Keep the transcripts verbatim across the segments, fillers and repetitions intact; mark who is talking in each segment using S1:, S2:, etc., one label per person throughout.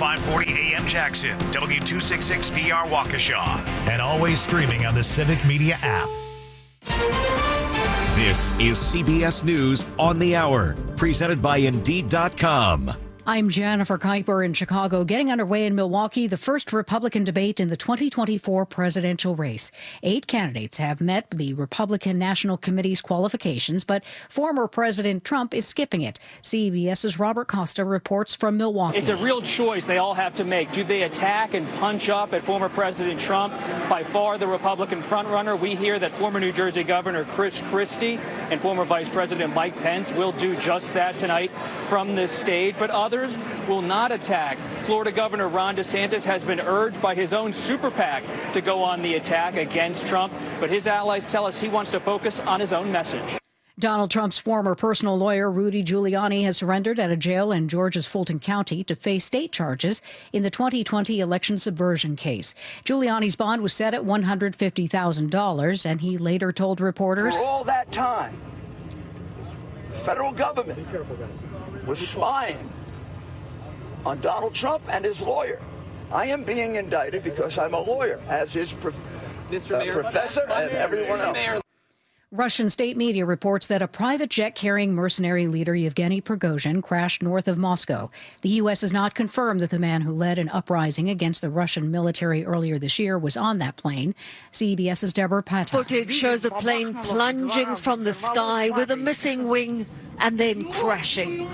S1: five forty A M Jackson, W two sixty-six D R Waukesha, and always streaming on the Civic Media app. This is C B S News on the Hour, presented by Indeed dot com.
S2: I'm Jennifer Kuiper in Chicago. Getting underway in Milwaukee, the first Republican debate in the twenty twenty-four presidential race. Eight candidates have met the Republican National Committee's qualifications, but former President Trump is skipping it. CBS's Robert Costa reports from Milwaukee.
S3: It's a real choice they all have to make. Do they attack and punch up at former President Trump? By far the Republican frontrunner. We hear that former New Jersey Governor Chris Christie and former Vice President Mike Pence will do just that tonight from this stage, but others Others will not attack. Florida Governor Ron DeSantis has been urged by his own super PAC to go on the attack against Trump, but his allies tell us he wants to focus on his own message.
S2: Donald Trump's former personal lawyer, Rudy Giuliani, has surrendered at a jail in Georgia's Fulton County to face state charges in the twenty twenty election subversion case. Giuliani's bond was set at one hundred fifty thousand dollars, and he later told reporters,
S4: "For all that time, the federal government was spying on Donald Trump and his lawyer. I am being indicted because I'm a lawyer, as is prof- uh, Professor and everyone else."
S2: Russian state media reports that a private jet carrying mercenary leader Yevgeny Prigozhin crashed north of Moscow. The U S has not confirmed that the man who led an uprising against the Russian military earlier this year was on that plane. CBS's Deborah Patak.
S5: Footage shows a plane plunging from the sky with a missing wing and then crashing.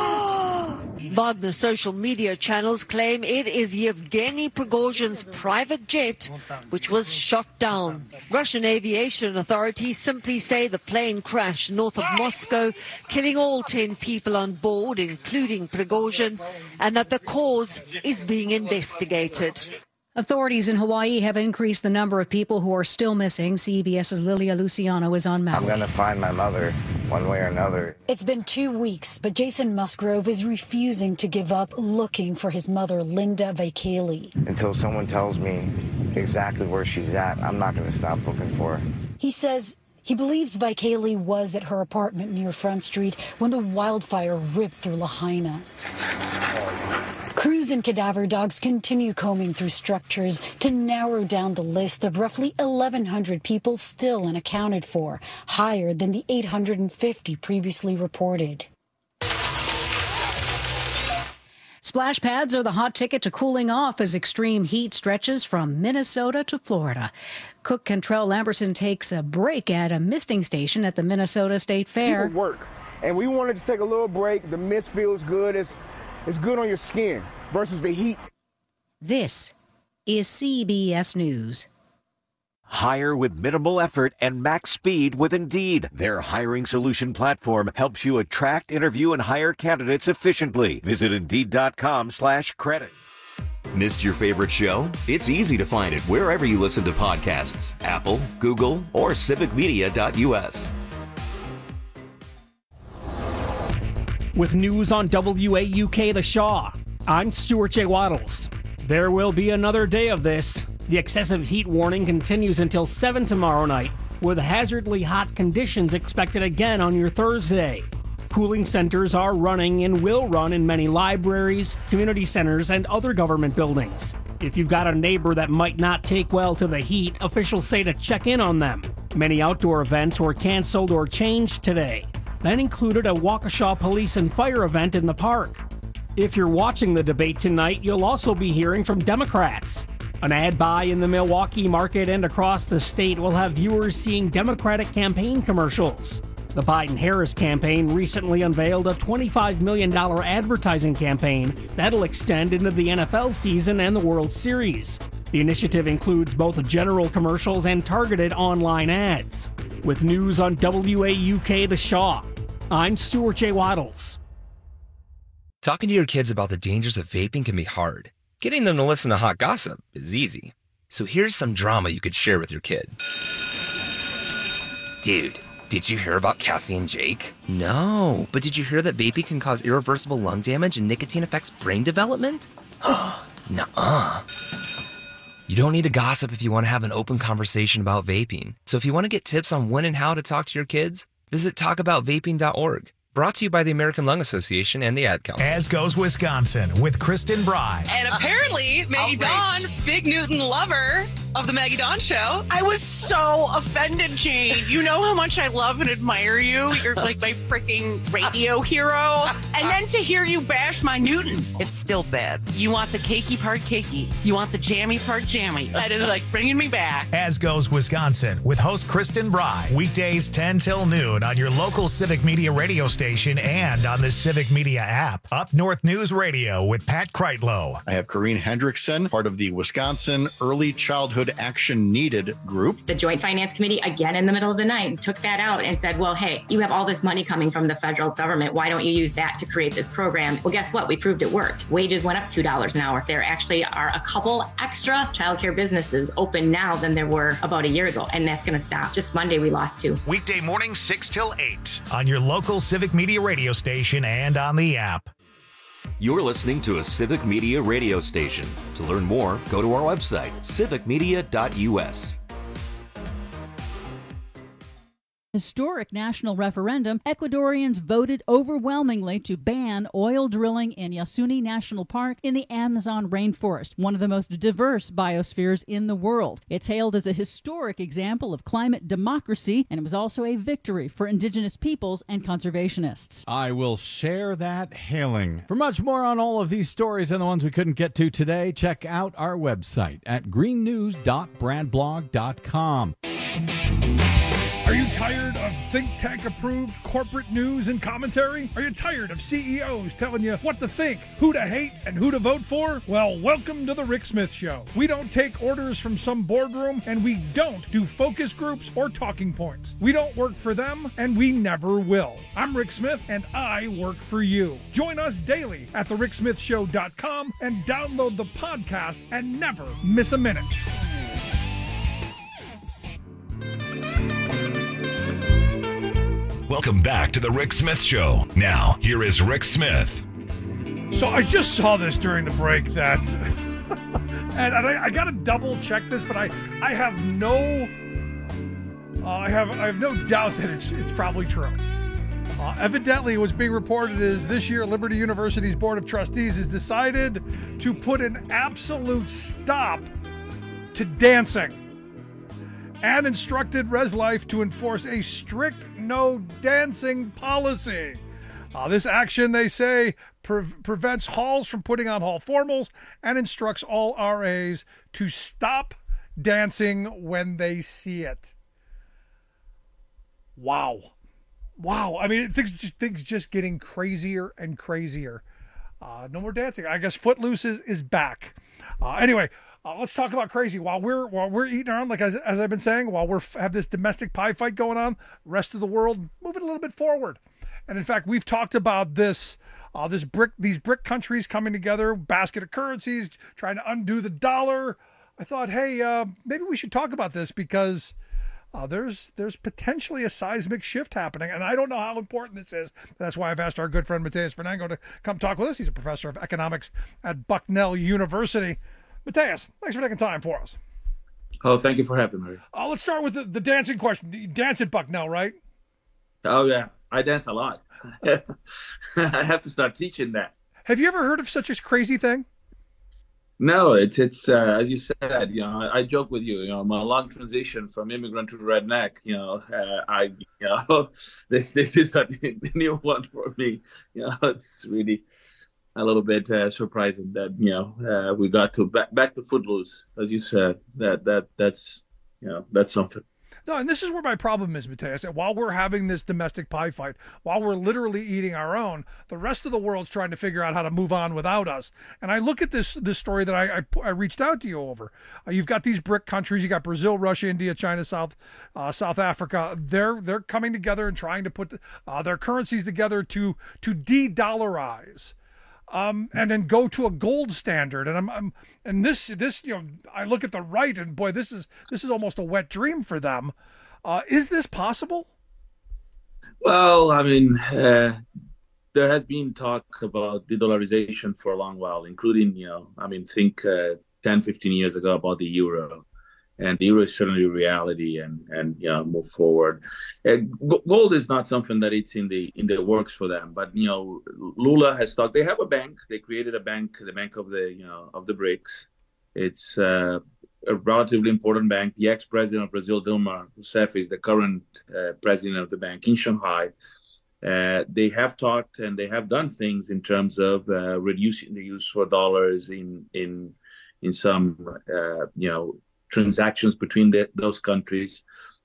S5: Wagner social media channels claim it is Yevgeny Prigozhin's private jet which was shot down. Russian aviation authorities simply say the plane crashed north of Moscow, killing all ten people on board, including Prigozhin, and that the cause is being investigated.
S2: Authorities in Hawaii have increased the number of people who are still missing. CBS's Lilia Luciano is on Maui.
S6: I'm going to find my mother one way or another.
S7: It's been two weeks, but Jason Musgrove is refusing to give up looking for his mother, Linda Vaikeli.
S6: Until someone tells me exactly where she's at, I'm not going to stop looking for her.
S7: He says he believes Vaikeli was at her apartment near Front Street when the wildfire ripped through Lahaina. Crews and cadaver dogs continue combing through structures to narrow down the list of roughly eleven hundred people still unaccounted for, higher than the eight hundred fifty previously reported.
S2: Splash pads are the hot ticket to cooling off as extreme heat stretches from Minnesota to Florida. Cook Cantrell Lamberson takes a break at a misting station at the Minnesota State Fair.
S8: People work, and we wanted to take a little break. The mist feels good. It's It's good on your skin versus the heat.
S2: This is C B S News.
S1: Hire with minimal effort and max speed with Indeed. Their hiring solution platform helps you attract, interview, and hire candidates efficiently. Visit Indeed.com slash credit.
S9: Missed your favorite show? It's easy to find it wherever you listen to podcasts. Apple, Google, or civic media dot U S.
S10: With news on W A U K The Shaw, I'm Stuart J. Waddles. There will be another day of this. The excessive heat warning continues until seven tomorrow night, with hazardly hot conditions expected again on your Thursday. Cooling centers are running and will run in many libraries, community centers, and other government buildings. If you've got a neighbor that might not take well to the heat, officials say to check in on them. Many outdoor events were canceled or changed today. That included a Waukesha Police and Fire event in the park. If you're watching the debate tonight, you'll also be hearing from Democrats. An ad buy in the Milwaukee market and across the state will have viewers seeing Democratic campaign commercials. The Biden-Harris campaign recently unveiled a twenty-five million dollars advertising campaign that'll extend into the N F L season and the World Series. The initiative includes both general commercials and targeted online ads. With news on W A U K The Shaw, I'm Stuart J. Waddles.
S11: Talking to your kids about the dangers of vaping can be hard. Getting them to listen to hot gossip is easy. So here's some drama you could share with your kid. Dude, did you hear about Cassie and Jake? No, but did you hear that vaping can cause irreversible lung damage and nicotine affects brain development? Nuh-uh. You don't need to gossip if you want to have an open conversation about vaping. So if you want to get tips on when and how to talk to your kids, visit talk about vaping dot org. Brought to you by the American Lung Association and the Ad Council.
S12: As Goes Wisconsin with Kristen Bry.
S13: And apparently, Maggie Dawn, Big Newton lover of the Maggie Dawn Show.
S14: I was so offended, Jane. You know how much I love and admire you. You're like my freaking radio hero. And then to hear you bash my Newton. It's still bad. You want the cakey part cakey. You want the jammy part jammy. That is like bringing me back.
S12: As Goes Wisconsin with host Kristen Bry. Weekdays ten till noon on your local Civic Media radio station and on the Civic Media app. Up North News Radio with Pat Kreitlow.
S15: I have Corrine Hendrickson, part of the Wisconsin Early Childhood Action Needed group.
S16: The Joint Finance Committee, again in the middle of the night, took that out and said, well, hey, you have all this money coming from the federal government. Why don't you use that to create this program? Well, guess what? We proved it worked. Wages went up two dollars an hour. There actually are a couple extra childcare businesses open now than there were about a year ago, and that's going to stop. Just Monday, we lost two.
S12: Weekday morning, six till eight on your local Civic Media radio station and on the app.
S9: You're listening to a Civic Media radio station. To learn more, go to our website, civic media dot u s.
S17: Historic national referendum, Ecuadorians voted overwhelmingly to ban oil drilling in Yasuni National Park in the Amazon rainforest, one of the most diverse biospheres in the world. It's hailed as a historic example of climate democracy, and it was also a victory for indigenous peoples and conservationists.
S18: I will share that hailing. For much more on all of these stories and the ones we couldn't get to today, check out our website at green news dot brad blog dot com.
S19: Are you tired of think tank approved corporate news and commentary? Are you tired of C E Os telling you what to think, who to hate, and who to vote for? Well, welcome to the Rick Smith Show. We don't take orders from some boardroom, and we don't do focus groups or talking points. We don't work for them, and we never will. I'm Rick Smith, and I work for you. Join us daily at the rick smith show dot com and download the podcast and never miss a minute.
S12: Welcome back to the Rick Smith Show. Now, here is Rick Smith.
S19: So I just saw this during the break that, and I, I got to double check this, but I, I have no, uh, I have I have no doubt that it's it's probably true. Uh, evidently, what's being reported is this year Liberty University's Board of Trustees has decided to put an absolute stop to dancing, and instructed ResLife to enforce a strict no dancing policy. Uh, this action, they say, pre- prevents halls from putting on hall formals and instructs all R As to stop dancing when they see it. Wow. Wow. I mean, things just, things just getting crazier and crazier. Uh, no more dancing. I guess Footloose is, is back. Uh, anyway, Uh, let's talk about crazy. While we're while we're eating around, like as, as I've been saying, while we're have this domestic pie fight going on, rest of the world moving a little bit forward. And in fact, we've talked about this, uh, this brick, these brick countries coming together, basket of currencies, trying to undo the dollar. I thought, hey, uh, maybe we should talk about this because uh, there's there's potentially a seismic shift happening, and I don't know how important this is. That's why I've asked our good friend Mateus Fernango to come talk with us. He's a professor of economics at Bucknell University. Mateus, thanks for taking time for us.
S20: Oh, thank you for having me.
S19: Uh, let's start with the, the dancing question. You dance at Bucknell, right?
S20: Oh, yeah. I dance a lot. I have to start teaching that.
S19: Have you ever heard of such a crazy thing?
S20: No, it's, it's uh, as you said, you know, I, I joke with you, you know, my long transition from immigrant to redneck, you know, uh, I, you know, this, this is a new one for me. You know, it's really a little bit uh, surprising that, you know, uh, we got to back, back to Footloose, as you said. That that that's, you know, that's something.
S19: No, and this is where my problem is, Mateus. While we're having this domestic pie fight, while we're literally eating our own, the rest of the world's trying to figure out how to move on without us. And I look at this this story that I I, I reached out to you over. Uh, you've got these BRIC countries. You got Brazil, Russia, India, China, South uh, South Africa. They're they're coming together and trying to put uh, their currencies together to to de-dollarize. Um, and then go to a gold standard, and I'm, I'm, and this, this, you know, I look at the right, and boy, this is this is almost a wet dream for them. Uh, is this possible?
S20: Well, I mean, uh, there has been talk about de-dollarization for a long while, including, you know, I mean, think uh, ten, fifteen years ago about the euro, and the euro is certainly reality, and and you know move forward. And gold is not something that it's in the in the works for them, but you know Lula has talked. They have a bank. They created a bank, the Bank of the you know of the BRICS. It's uh, a relatively important bank. The ex-president of Brazil, Dilma Rousseff, is the current uh, president of the bank in Shanghai. Uh, they have talked and they have done things in terms of uh, reducing the use for dollars in in in some uh, you know transactions between the, those countries.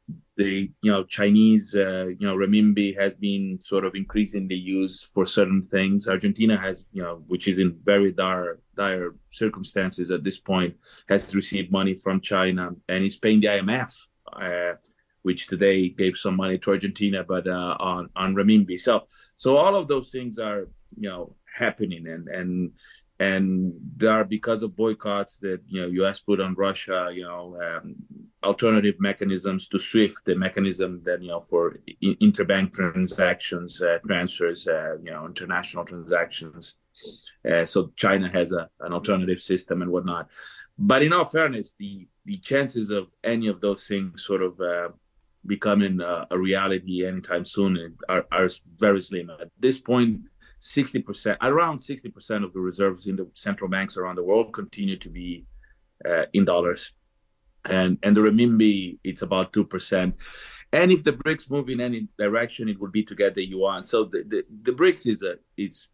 S20: The you know Chinese uh, you know renminbi has been sort of increasingly used for certain things. Argentina has you know which is in very dire dire circumstances at this point, has received money from China and is paying the I M F, uh, which today gave some money to Argentina, but uh, on on renminbi. So so all of those things are you know happening, and and. And there are, because of boycotts that you know U S put on Russia, you know, um, alternative mechanisms to SWIFT, the mechanism that you know for I- interbank transactions, uh, transfers, uh, you know, international transactions. Uh, so China has a, an alternative system and whatnot. But in all fairness, the the chances of any of those things sort of uh, becoming uh, a reality anytime soon are, are very slim. At this point, sixty percent, around sixty percent of the reserves in the central banks around the world continue to be uh, in dollars. And and the renminbi, it's about two percent. And if the BRICS move in any direction, it would be to get the yuan. So the, the, the BRICS is a, it's,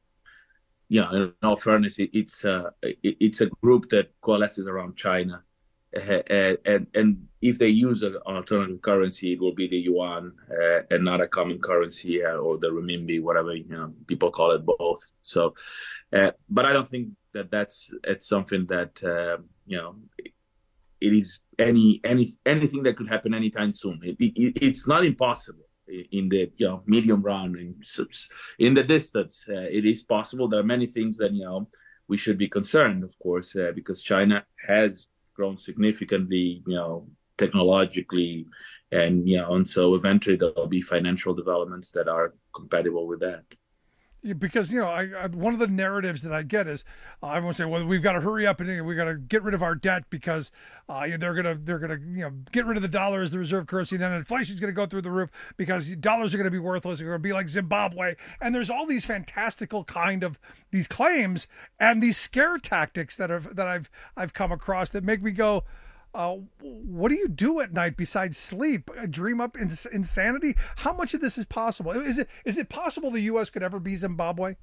S20: you know, in all fairness, it, it's, a, it, it's a group that coalesces around China. Uh, and and if they use an alternative currency, it will be the yuan uh, and not a common currency uh, or the renminbi, whatever you know people call it, both. So, uh, but I don't think that that's it's something that uh, you know it, it is any any anything that could happen anytime soon. It, it, it's not impossible in the you know medium run. In in the distance, uh, it is possible. There are many things that you know we should be concerned, of course, uh, because China has grown significantly, you know, technologically, and you know, and so eventually there'll be financial developments that are compatible with that.
S19: Yeah, because you know, I, I one of the narratives that I get is uh, everyone say, "Well, we've got to hurry up and we've got to get rid of our debt because uh, they're gonna they're gonna you know get rid of the dollar as the reserve currency. Then inflation's gonna go through the roof because dollars are gonna be worthless. They're gonna be like Zimbabwe." And there's all these fantastical kind of these claims and these scare tactics that have that I've I've come across that make me go, Uh, what do you do at night besides sleep? Dream up ins- insanity? How much of this is possible? Is it is it possible the U S could ever be Zimbabwe?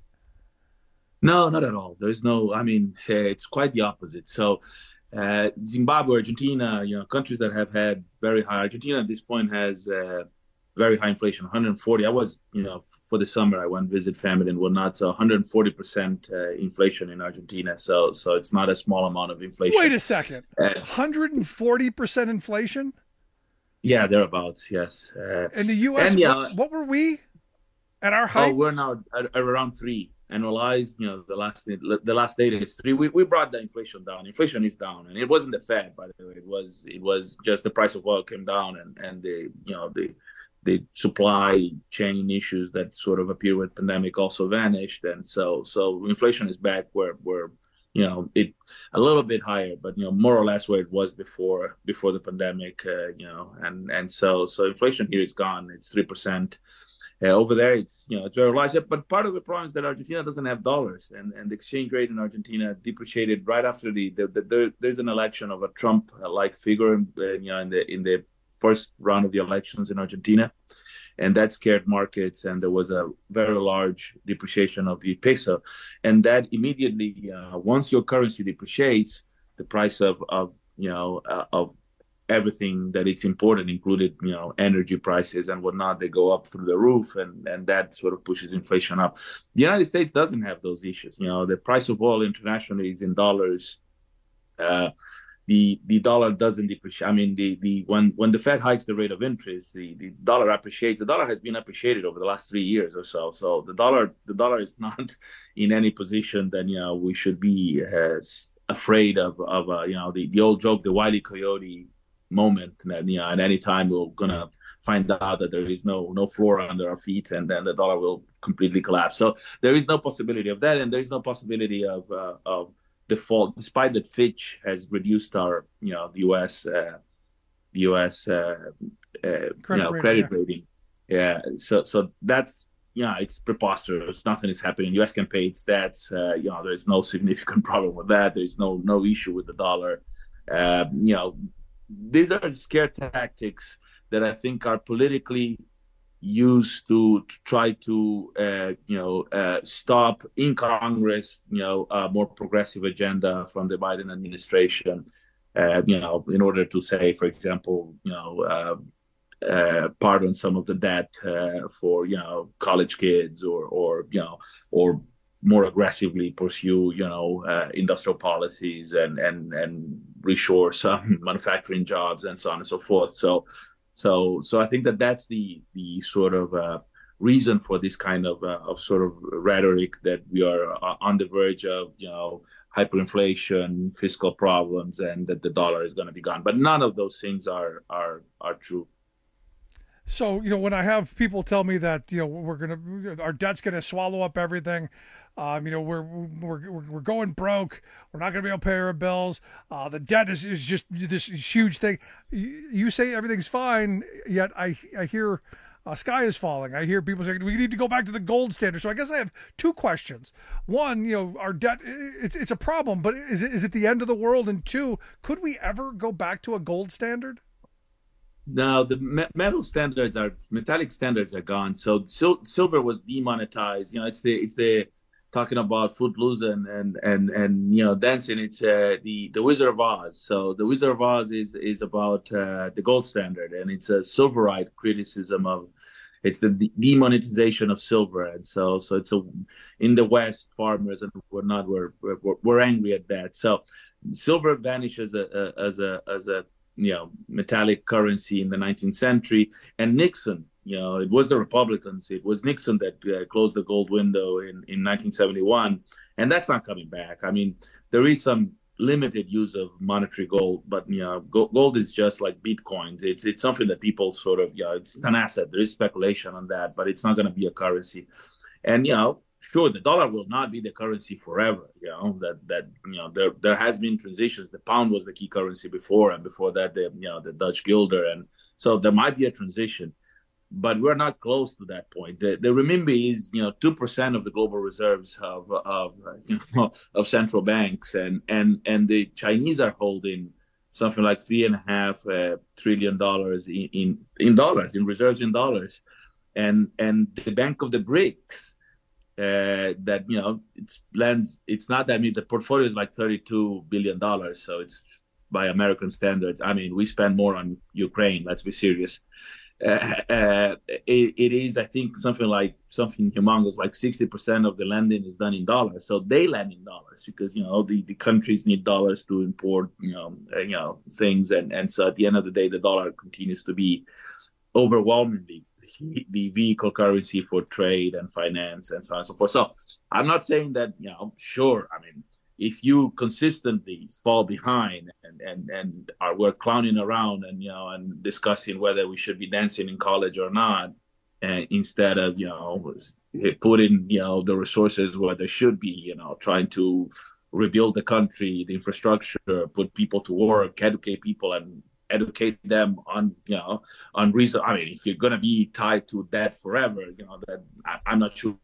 S20: No, not at all. There's no. I mean, it's quite the opposite. So, uh, Zimbabwe, Argentina, you know, countries that have had very high. Argentina at this point has uh, very high inflation, one hundred forty. I was, you know, for the summer I went visit family and whatnot. So one hundred forty percent uh, inflation in Argentina. So, so it's not a small amount of inflation.
S19: Wait a second,
S20: uh,
S19: one hundred forty percent inflation?
S20: Yeah, thereabouts. Yes. Uh,
S19: in the U S,
S20: and, yeah,
S19: what, what were we at our height?
S20: Oh, we're now at, at around three. Annualized, you know, the last the last data is three. We we brought the inflation down. Inflation is down, and it wasn't the Fed, by the way. It was it was just the price of oil came down, and and the you know the the supply chain issues that sort of appeared with pandemic also vanished, and so so inflation is back where where you know it a little bit higher, but you know more or less where it was before before the pandemic, uh, you know, and and so so inflation here is gone. It's three percent. Uh, over there, it's you know it's very large. But part of the problem is that Argentina doesn't have dollars, and, and the exchange rate in Argentina depreciated right after the, the, the, the there's an election of a Trump-like figure, in, uh, you know, in the in the first round of the elections in Argentina, and that scared markets, and there was a very large depreciation of the peso, and that immediately, uh, once your currency depreciates, the price of of you know uh, of everything that it's important, included, you know, energy prices and whatnot, they go up through the roof, and, and that sort of pushes inflation up. The United States doesn't have those issues. You know, the price of oil internationally is in dollars. Uh, the the dollar doesn't depreciate. I mean, the the when when the Fed hikes the rate of interest, the, the dollar appreciates. The dollar has been appreciated over the last three years or so. So the dollar the dollar is not in any position that you know we should be uh, afraid of of uh, you know the the old joke, the Wile E. Coyote moment that you know at any time we're gonna find out that there is no no floor under our feet, and then the dollar will completely collapse. So there is no possibility of that, and there is no possibility of uh, of default, despite that Fitch has reduced our you know the U S uh, U S uh, uh,
S19: Credit
S20: you know,
S19: rating,
S20: credit
S19: yeah.
S20: rating. Yeah, so so that's yeah, it's preposterous. Nothing is happening. U S can pay its debts. Uh, you know, there's no significant problem with that. There's no no issue with the dollar. Uh, you know, these are scare tactics that I think are politically used to, to try to uh, you know uh, stop in Congress you know a more progressive agenda from the Biden administration. Uh, you know, in order to say, for example, you know. Uh, Uh, pardon some of the debt uh, for you know college kids, or or you know or more aggressively pursue you know uh, industrial policies and and and reshore some manufacturing jobs and so on and so forth. So so so I think that that's the the sort of uh, reason for this kind of uh, of sort of rhetoric, that we are uh, on the verge of you know hyperinflation, fiscal problems, and that the dollar is going to be gone. But none of those things are are are true.
S19: So, you know, when I have people tell me that, you know, we're going to, our debt's going to swallow up everything, um, you know, we're, we're, we're, we're going broke. We're not going to be able to pay our bills. Uh, the debt is, is just this huge thing. You, you say everything's fine, yet I, I hear uh, sky is falling. I hear people saying we need to go back to the gold standard. So I guess I have two questions. One, you know, our debt, it's, it's a problem, but is it, is it the end of the world? And two, could we ever go back to a gold standard?
S20: Now the me- metal standards are metallic standards are gone. So sil- silver was demonetized. You know, it's the it's the talking about Footloose and and and and you know dancing. It's uh, the the Wizard of Oz. So the Wizard of Oz is is about uh, the gold standard, and it's a silverite criticism of. It's the de- demonetization of silver, and so so it's a in the West, farmers and whatnot were were, were angry at that. So silver vanishes as a as a as a you know, metallic currency in the nineteenth century. And Nixon, you know, it was the Republicans, it was Nixon that uh, closed the gold window in, in nineteen seventy-one. And that's not coming back. I mean, there is some limited use of monetary gold, but, you know, gold, gold is just like Bitcoins. It's it's something that people sort of, you know, it's an asset. There is speculation on that, but it's not going to be a currency. And, you know, sure, the dollar will not be the currency forever. You know that that you know there there has been transitions. The pound was the key currency before, and before that, the you know the Dutch guilder, and so there might be a transition, but we're not close to that point. The the renminbi is you know two percent of the global reserves of of you know of central banks, and and and the Chinese are holding something like three and a half uh, trillion dollars in, in in dollars in reserves in dollars, and and the Bank of the BRICS. Uh, that you know it's lends it's not that I mean the portfolio is like thirty-two billion dollars, so it's by American standards. I mean we spend more on Ukraine, let's be serious. Uh, uh, it, it is I think something like something humongous, like sixty percent of the lending is done in dollars, so they lend in dollars because you know the, the countries need dollars to import you know uh, you know things, and and so at the end of the day the dollar continues to be overwhelmingly the vehicle currency for trade and finance and so on and so forth. So I'm not saying that, you know, sure, I mean, if you consistently fall behind and, and, and are we're clowning around and, you know, and discussing whether we should be dancing in college or not, and instead of, you know, putting, you know, the resources where they should be, you know, trying to rebuild the country, the infrastructure, put people to work, educate people and educate them on, you know, on reason. I mean, if you're going to be tied to that forever, you know, that I, I'm not sure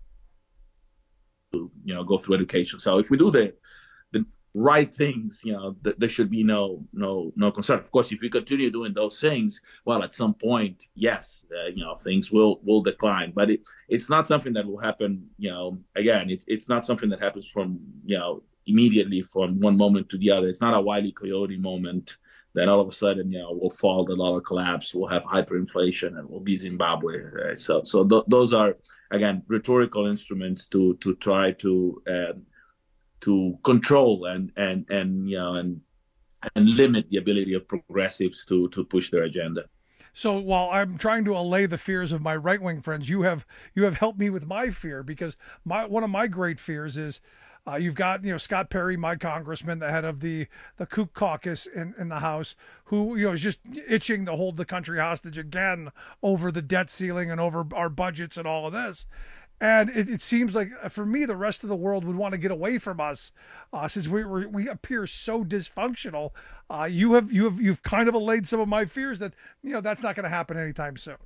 S20: to, you know, go through education. So if we do the the right things, you know, th- there should be no no no concern. Of course, if we continue doing those things, well, at some point, yes, uh, you know, things will will decline. But it it's not something that will happen. You know, again, it's it's not something that happens from you know immediately from one moment to the other. It's not a Wile E. Coyote moment. Then all of a sudden, you know, we'll fall, the dollar collapse, we'll have hyperinflation, and we'll be Zimbabwe. Right? So, so th- those are again rhetorical instruments to to try to uh, to control and and and you know and and limit the ability of progressives to to push their agenda.
S19: So while I'm trying to allay the fears of my right wing friends, you have you have helped me with my fear, because my one of my great fears is. Uh, you've got, you know, Scott Perry, my congressman, the head of the, the Koch caucus in, in the House, who, you know, is just itching to hold the country hostage again over the debt ceiling and over our budgets and all of this. And it, it seems like, for me, the rest of the world would want to get away from us uh, since we we we appear so dysfunctional. Uh, you have you have you've kind of allayed some of my fears that you know that's not going to happen anytime soon.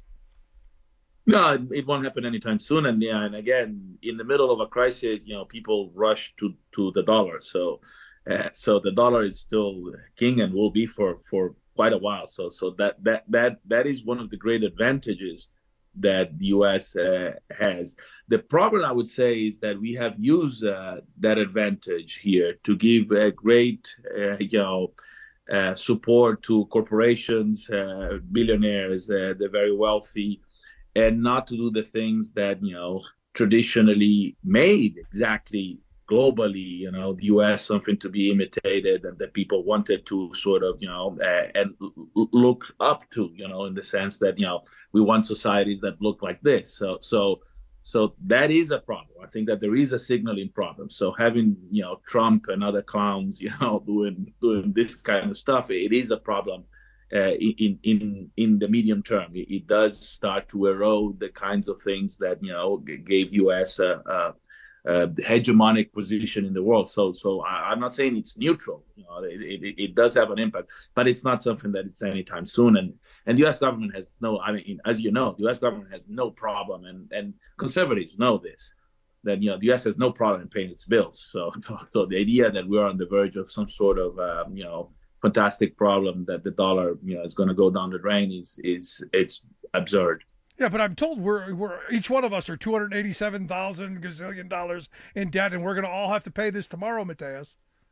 S20: No, it won't happen anytime soon. And yeah, and again, in the middle of a crisis, you know, people rush to, to the dollar. So, uh, so the dollar is still king and will be for, for quite a while. So, so that that that that is one of the great advantages that the U S uh, has. The problem, I would say, is that we have used uh, that advantage here to give a great, uh, you know, uh, support to corporations, uh, billionaires, uh, the very wealthy, and not to do the things that, you know, traditionally made exactly globally, you know, the U S something to be imitated and that people wanted to sort of, you know, uh, and l- look up to, you know, in the sense that, you know, we want societies that look like this. So, so, so that is a problem. I think that there is a signaling problem. So having, you know, Trump and other clowns, you know, doing doing this kind of stuff, it is a problem. Uh, in in in the medium term, it, it does start to erode the kinds of things that you know gave U S a, a, a hegemonic position in the world. So so I, I'm not saying it's neutral. You know, it, it it does have an impact, but it's not something that it's anytime soon. And and the U S government has no. I mean, as you know, the U S government has no problem, and and conservatives know this. That you know the U S has no problem in paying its bills. So so the idea that we're on the verge of some sort of uh, you know. fantastic problem that the dollar, you know, is going to go down the drain is is it's absurd.
S19: Yeah, but I'm told we're we're each one of us are two hundred eighty-seven thousand gazillion dollars in debt, and we're going to all have to pay this tomorrow, Mateus.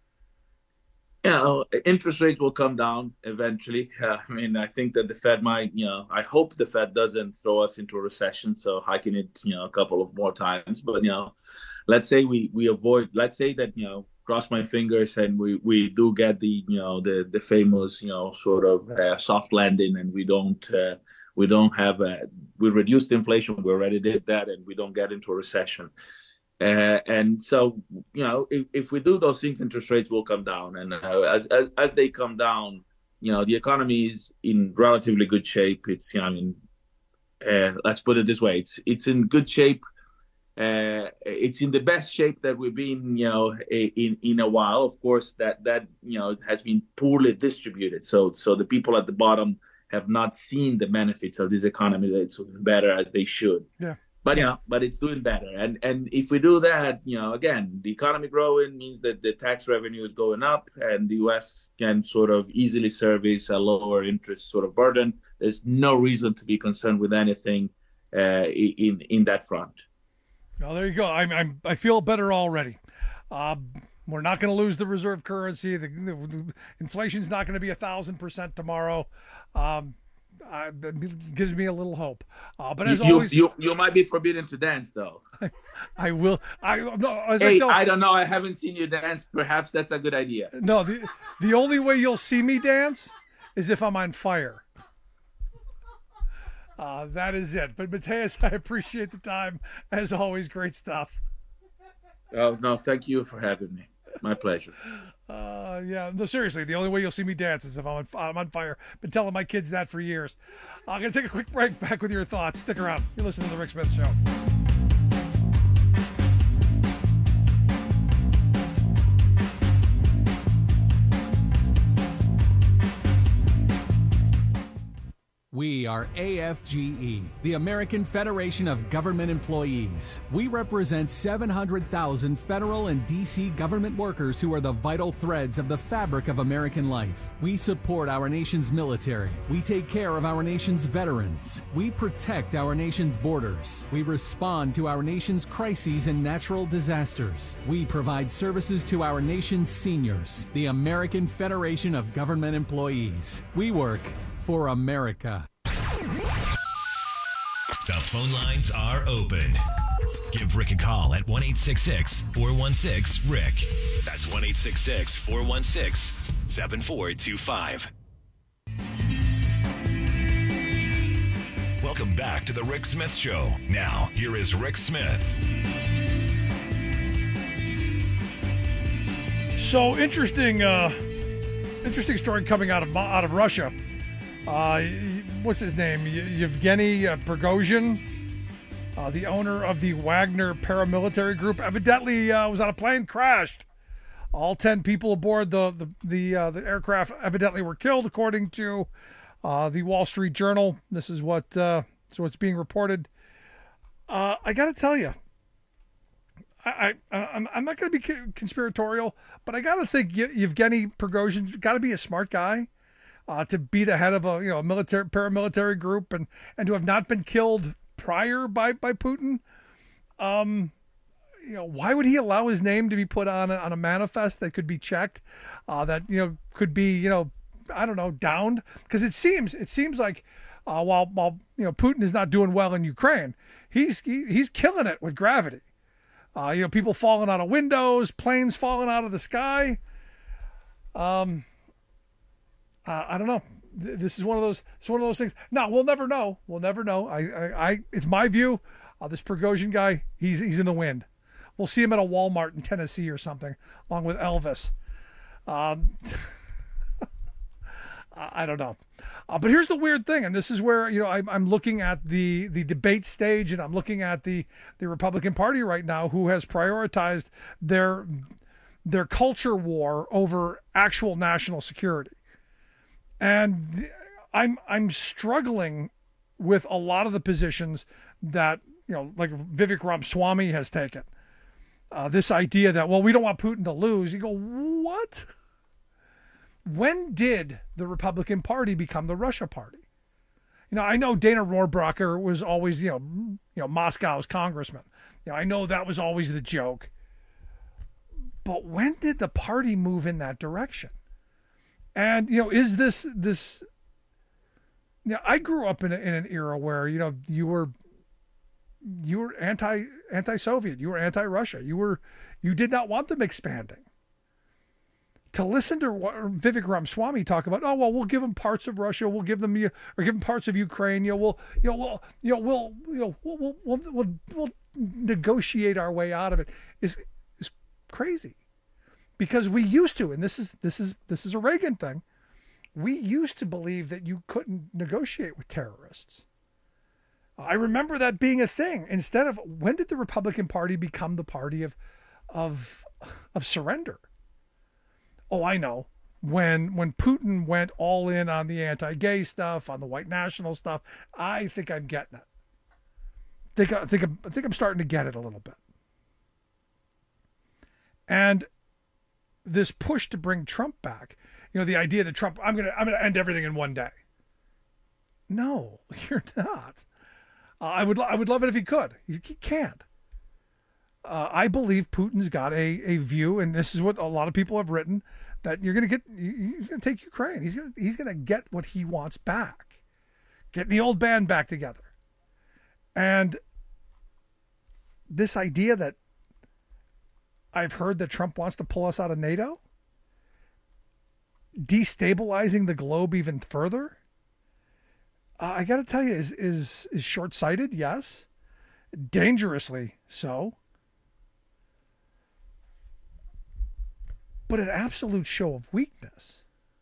S20: You know, interest rates will come down eventually. Uh, I mean, I think that the Fed might, you know, I hope the Fed doesn't throw us into a recession, so hiking it, you know, a couple of more times. But you know, let's say we we avoid. Let's say that you know. Cross my fingers, and we, we do get the you know the, the famous you know sort of uh, soft landing, and we don't uh, we don't have a, we reduced inflation. We already did that, and we don't get into a recession. Uh, and so you know if, if we do those things, interest rates will come down, and uh, as, as as they come down, you know the economy is in relatively good shape. It's you know, I mean, uh, let's put it this way: it's it's in good shape. Uh, it's in the best shape that we've been, you know, in in a while. Of course, that that you know has been poorly distributed. So so the people at the bottom have not seen the benefits of this economy that's better as they should.
S19: Yeah.
S20: But you know, but it's doing better. And and if we do that, you know, again, the economy growing means that the tax revenue is going up, and the U S can sort of easily service a lower interest sort of burden. There's no reason to be concerned with anything uh, in in that front.
S19: Oh, there you go. I'm, I'm I feel better already. Uh, we're not going to lose the reserve currency. The, the, the inflation's not going to be a thousand percent tomorrow. Um, uh, that gives me a little hope. Uh, but as
S20: you,
S19: always,
S20: you you might be forbidden to dance, though.
S19: I, I will. I no. As
S20: hey,
S19: I, tell,
S20: I don't know. I haven't seen you dance. Perhaps that's a good idea.
S19: No, the the only way you'll see me dance is if I'm on fire. Uh, that is it. But Mateus, I appreciate the time. As always, great stuff.
S20: Oh, no, thank you for having me. My pleasure.
S19: Uh, yeah, no, seriously, the only way you'll see me dance is if I'm on, I'm on fire. Been telling my kids that for years. I'm going to take a quick break. Back with your thoughts. Stick around. You're listening to The Rick Smith Show.
S21: We are A F G E, the American Federation of Government Employees. We represent seven hundred thousand federal and D C government workers who are the vital threads of the fabric of American life. We support our nation's military. We take care of our nation's veterans. We protect our nation's borders. We respond to our nation's crises and natural disasters. We provide services to our nation's seniors. The American Federation of Government Employees. We work for America.
S12: The phone lines are open. Give Rick a call at one eight six six, four one six, Rick. That's one eight six six, four one six, seven four two five. Welcome back to the Rick Smith Show. Now, here is Rick Smith.
S19: So interesting, uh, interesting story coming out of out of Russia. Uh, what's his name? Yevgeny uh, Prigozhin. Uh, the owner of the Wagner paramilitary group evidently uh, was on a plane, crashed. All ten people aboard the the the, uh, the aircraft evidently were killed, according to uh, the Wall Street Journal. This is what uh, so what's being reported. Uh, I got to tell you, I, I I'm I'm not going to be conspiratorial, but I got to think Yevgeny Prigozhin's got to be a smart guy uh, to be the head of a you know a military paramilitary group and and to have not been killed prior by by Putin. Um, you know, why would he allow his name to be put on a, on a manifest that could be checked, uh, that you know could be you know I don't know downed? Because it seems it seems like uh, while while you know Putin is not doing well in Ukraine, he's he, he's killing it with gravity. Uh, you know, people falling out of windows, planes falling out of the sky. Um, uh, I don't know. This is one of those. It's one of those things. No, we'll never know. We'll never know. I, I, I it's my view. Uh, this Prigozhin guy, he's he's in the wind. We'll see him at a Walmart in Tennessee or something, along with Elvis. Um, I don't know. Uh, but here's the weird thing, and this is where you know I, I'm looking at the the debate stage, and I'm looking at the the Republican Party right now, who has prioritized their their culture war over actual national security. And I'm I'm struggling with a lot of the positions that you know, like Vivek Ramaswamy has taken. Uh, this idea that well, we don't want Putin to lose. You go, what? When did the Republican Party become the Russia Party? You know, I know Dana Rohrabacher was always you know you know Moscow's congressman. You know, I know that was always the joke. But when did the party move in that direction? And, you know, is this, this, you know, I grew up in, a, in an era where, you know, you were, you were anti, anti-Soviet, you were anti-Russia, you were, you did not want them expanding. To listen to Vivek Ramaswamy talk about, oh, well, we'll give them parts of Russia, we'll give them, or give them parts of Ukraine, you know, we'll, you know, we'll, you know, we'll, you know, we'll, we'll, we'll, we'll, we'll negotiate our way out of it is, is crazy. Because we used to, and this is this is this is a Reagan thing, we used to believe that you couldn't negotiate with terrorists. I remember that being a thing. Instead of, when did the Republican Party become the party of of of surrender? Oh, I know. When when Putin went all in on the anti-gay stuff, on the white national stuff, I think I'm getting it. I think I think I'm, I think I'm starting to get it a little bit. And this push to bring Trump back, you know, the idea that Trump, I'm gonna, I'm gonna end everything in one day. No, you're not. Uh, I would, I would love it if he could. He, he can't. Uh, I believe Putin's got a, a view, and this is what a lot of people have written, that you're gonna get, he's gonna take Ukraine. He's gonna, he's gonna get what he wants back, getting the old band back together, and this idea that I've heard that Trump wants to pull us out of NATO, destabilizing the globe even further. Uh, I got to tell you, is is is short-sighted? Yes, dangerously so. But an absolute show of weakness.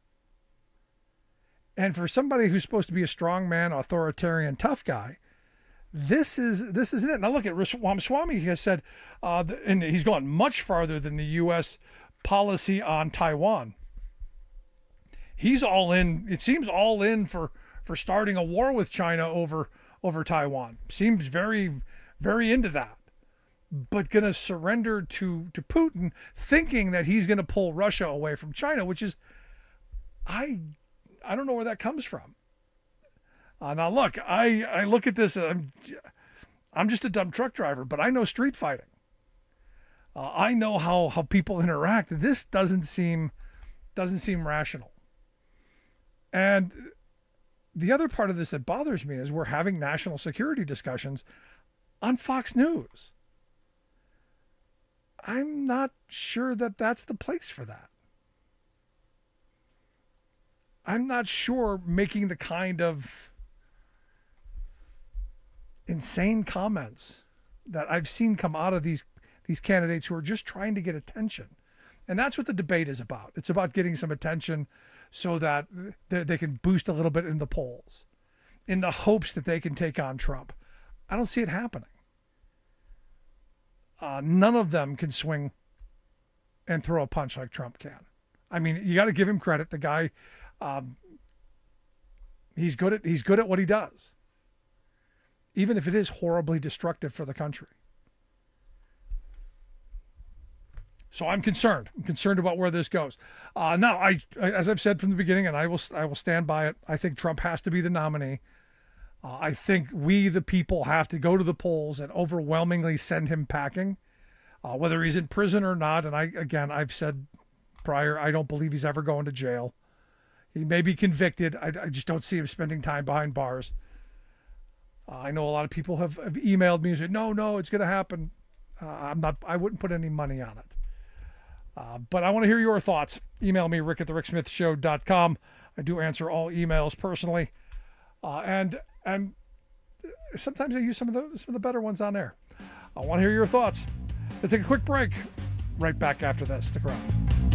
S19: And for somebody who's supposed to be a strong man, authoritarian, tough guy, This is this isn't it. Now look at Ramaswamy. He has said, uh, and he's gone much farther than the U S policy on Taiwan. He's all in. It seems all in for for starting a war with China over over Taiwan. Seems very very into that, but going to surrender to to Putin, thinking that he's going to pull Russia away from China, which is, I I don't know where that comes from. Uh, now, look, I, I look at this, I'm, I'm just a dumb truck driver, but I know street fighting. Uh, I know how, how people interact. This doesn't seem doesn't seem rational. And the other part of this that bothers me is we're having national security discussions on Fox News. I'm not sure that that's the place for that. I'm not sure making the kind of insane comments that I've seen come out of these these candidates who are just trying to get attention. And that's what the debate is about. It's about getting some attention so that they, they can boost a little bit in the polls in the hopes that they can take on Trump. I don't see it happening. uh, none of them can swing and throw a punch like Trump can. I mean, you got to give him credit. The guy, um, he's good at he's good at what he does, even if it is horribly destructive for the country. So I'm concerned. I'm concerned about where this goes. Uh, now, I, as I've said from the beginning, and I will, I will stand by it. I think Trump has to be the nominee. Uh, I think we, the people, have to go to the polls and overwhelmingly send him packing, uh, whether he's in prison or not. And I, again, I've said prior, I don't believe he's ever going to jail. He may be convicted. I, I just don't see him spending time behind bars. Uh, I know a lot of people have, have emailed me and said, "No, no, it's going to happen." Uh, I'm not. I wouldn't put any money on it. Uh, but I want to hear your thoughts. Email me, rick at the rick smith show dot com. I do answer all emails personally. Uh, and and sometimes I use some of the, some of the better ones on air. I want to hear your thoughts. Let's take a quick break. Right back after this. Stick around.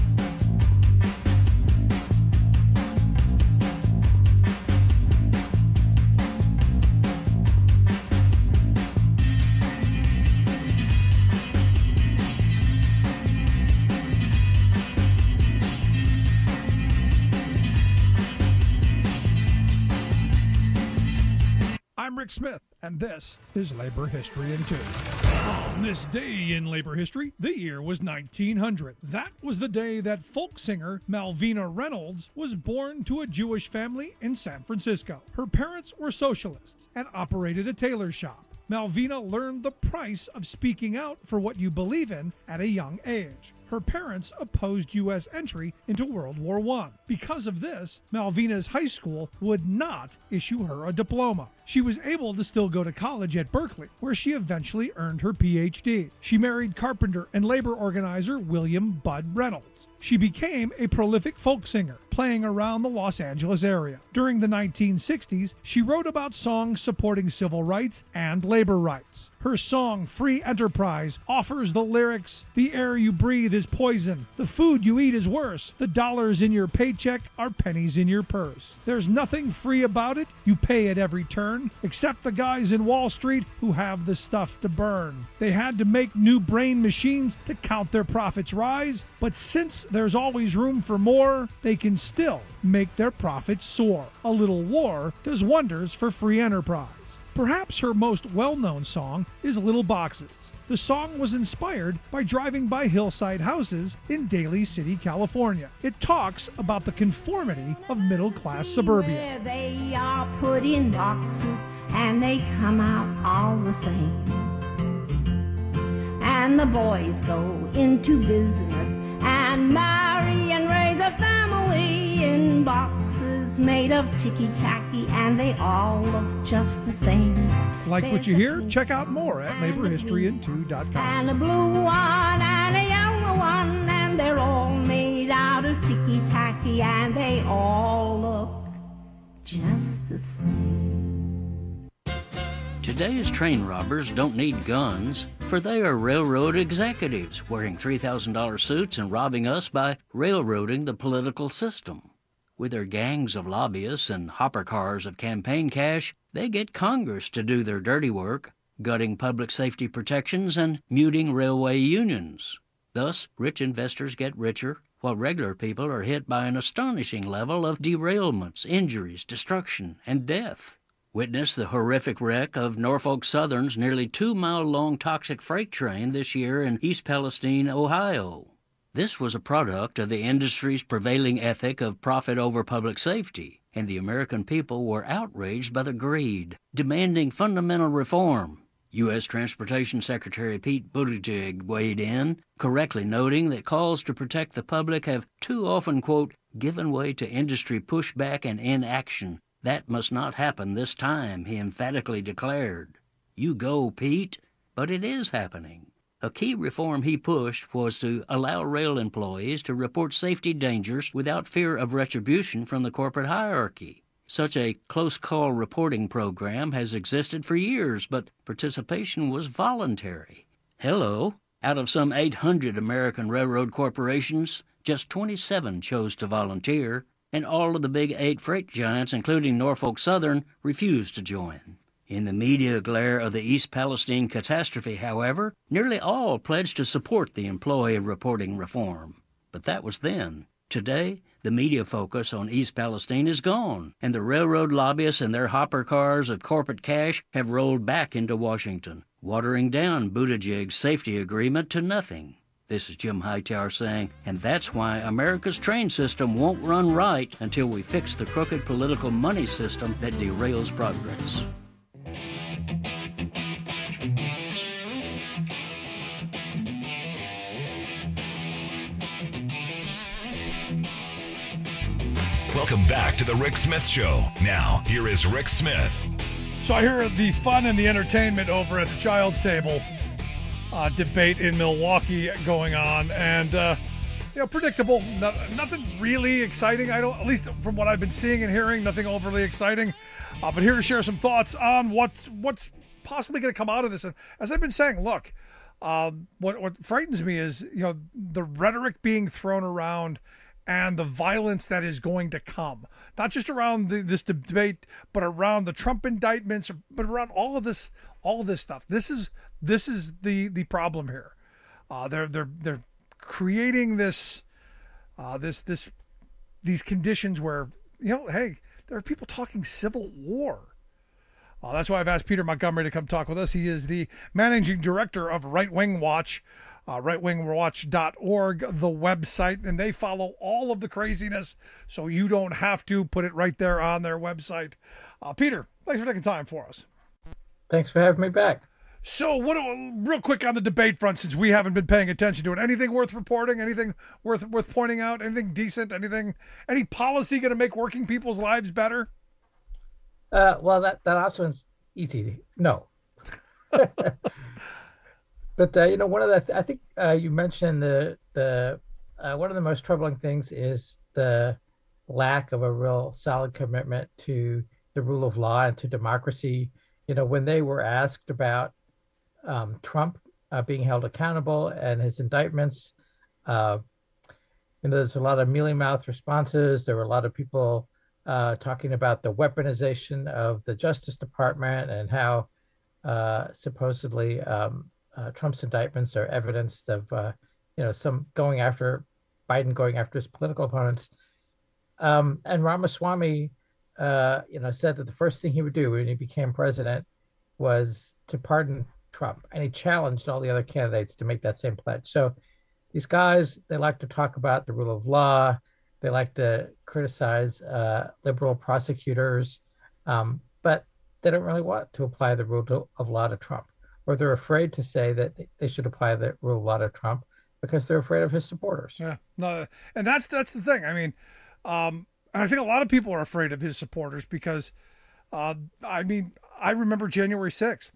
S19: I'm Rick Smith, and this is Labor History in Two. On this day in labor history, the year was nineteen hundred. That was the day that folk singer Malvina Reynolds was born to a Jewish family in San Francisco. Her parents were socialists and operated a tailor shop. Malvina learned the price of speaking out for what you believe in at a young age. Her parents opposed U S entry into World War One. Because of this, Malvina's high school would not issue her a diploma. She was able to still go to college at Berkeley, where she eventually earned her P H D. She married carpenter and labor organizer William Bud Reynolds. She became a prolific folk singer, playing around the Los Angeles area. During the nineteen sixties, she wrote about songs supporting civil rights and labor rights. Her song, Free Enterprise, offers the lyrics, "The air you breathe is poison. The food you eat is worse. The dollars in your paycheck are pennies in your purse. There's nothing free about it. You pay at every turn, except the guys in Wall Street who have the stuff to burn. They had to make new brain machines to count their profits rise, but since there's always room for more, they can still make their profits soar. A little war does wonders for free enterprise." Perhaps her most well-known song is Little Boxes. The song was inspired by driving by hillside houses in Daly City, California. It talks about the conformity of middle-class suburbia.
S3: They are put in boxes and they come out all the same. And the boys go into business and marry and raise a family in boxes made of ticky-tacky, and they all look just the same.
S19: Like what you hear? Check out more at labor history in two dot com.
S3: And a blue one and a yellow one, and they're all made out of ticky-tacky, and they all look just the same.
S22: Today's train robbers don't need guns, for they are railroad executives wearing three thousand dollars suits and robbing us by railroading the political system. With their gangs of lobbyists and hopper cars of campaign cash, they get Congress to do their dirty work, gutting public safety protections and muting railway unions. Thus, rich investors get richer, while regular people are hit by an astonishing level of derailments, injuries, destruction, and death. Witness the horrific wreck of Norfolk Southern's nearly two-mile-long toxic freight train this year in East Palestine, Ohio. This was a product of the industry's prevailing ethic of profit over public safety, and the American people were outraged by the greed, demanding fundamental reform. U S Transportation Secretary Pete Buttigieg weighed in, correctly noting that calls to protect the public have too often, quote, given way to industry pushback and inaction. That must not happen this time, he emphatically declared. You go, Pete, but it is happening. A key reform he pushed was to allow rail employees to report safety dangers without fear of retribution from the corporate hierarchy. Such a close call reporting program has existed for years, but participation was voluntary. Hello, out of some eight hundred American railroad corporations, just twenty-seven chose to volunteer, and all of the big eight freight giants, including Norfolk Southern, refused to join. In the media glare of the East Palestine catastrophe, however, nearly all pledged to support the employee reporting reform. But that was then. Today, the media focus on East Palestine is gone, and the railroad lobbyists and their hopper cars of corporate cash have rolled back into Washington, watering down Buttigieg's safety agreement to nothing. This is Jim Hightower saying, and that's why America's train system won't run right until we fix the crooked political money system that derails progress.
S12: Welcome back to the Rick Smith Show. Now, here is Rick Smith.
S19: So I hear the fun and the entertainment over at the Child's Table uh, debate in Milwaukee going on, and uh, you know, predictable. No, nothing really exciting. I don't, at least from what I've been seeing and hearing, nothing overly exciting. Uh, but here to share some thoughts on what's what's possibly going to come out of this. And as I've been saying, look, um, what what frightens me is you know the rhetoric being thrown around and the violence that is going to come, not just around the, this debate, but around the Trump indictments, but around all of this, all of this stuff. This is this is the the problem here. Uh, they're they're they're creating this uh, this this these conditions where you know, hey, there are people talking civil war. Uh, that's why I've asked Peter Montgomery to come talk with us. He is the managing director of Right Wing Watch. Uh, right wing watch dot org, the website, and they follow all of the craziness, so you don't have to. Put it right there on their website. Uh, Peter, thanks for taking time for us.
S4: Thanks for having me back.
S19: So, what? Real quick on the debate front, since we haven't been paying attention to it, anything worth reporting? Anything worth worth pointing out? Anything decent? Anything? Any policy going to make working people's lives better?
S4: Uh, well, that that also is easy. No. But uh, you know, one of the th- I think uh, you mentioned the the uh, one of the most troubling things is the lack of a real solid commitment to the rule of law and to democracy. You know, when they were asked about um, Trump uh, being held accountable and his indictments, uh, you know, there's a lot of mealy-mouthed responses. There were a lot of people uh, talking about the weaponization of the Justice Department and how uh, supposedly um, Uh, Trump's indictments are evidence of, uh, you know, some going after Biden, going after his political opponents. Um, and Ramaswamy, uh, you know, said that the first thing he would do when he became president was to pardon Trump. And he challenged all the other candidates to make that same pledge. So these guys, they like to talk about the rule of law. They like to criticize uh, liberal prosecutors, um, but they don't really want to apply the rule of law to Trump. Or they're afraid to say that they should apply the rule of law to Trump because they're afraid of his supporters.
S19: Yeah, no, and that's that's the thing. I mean, um, I think a lot of people are afraid of his supporters because, uh, I mean, I remember January sixth.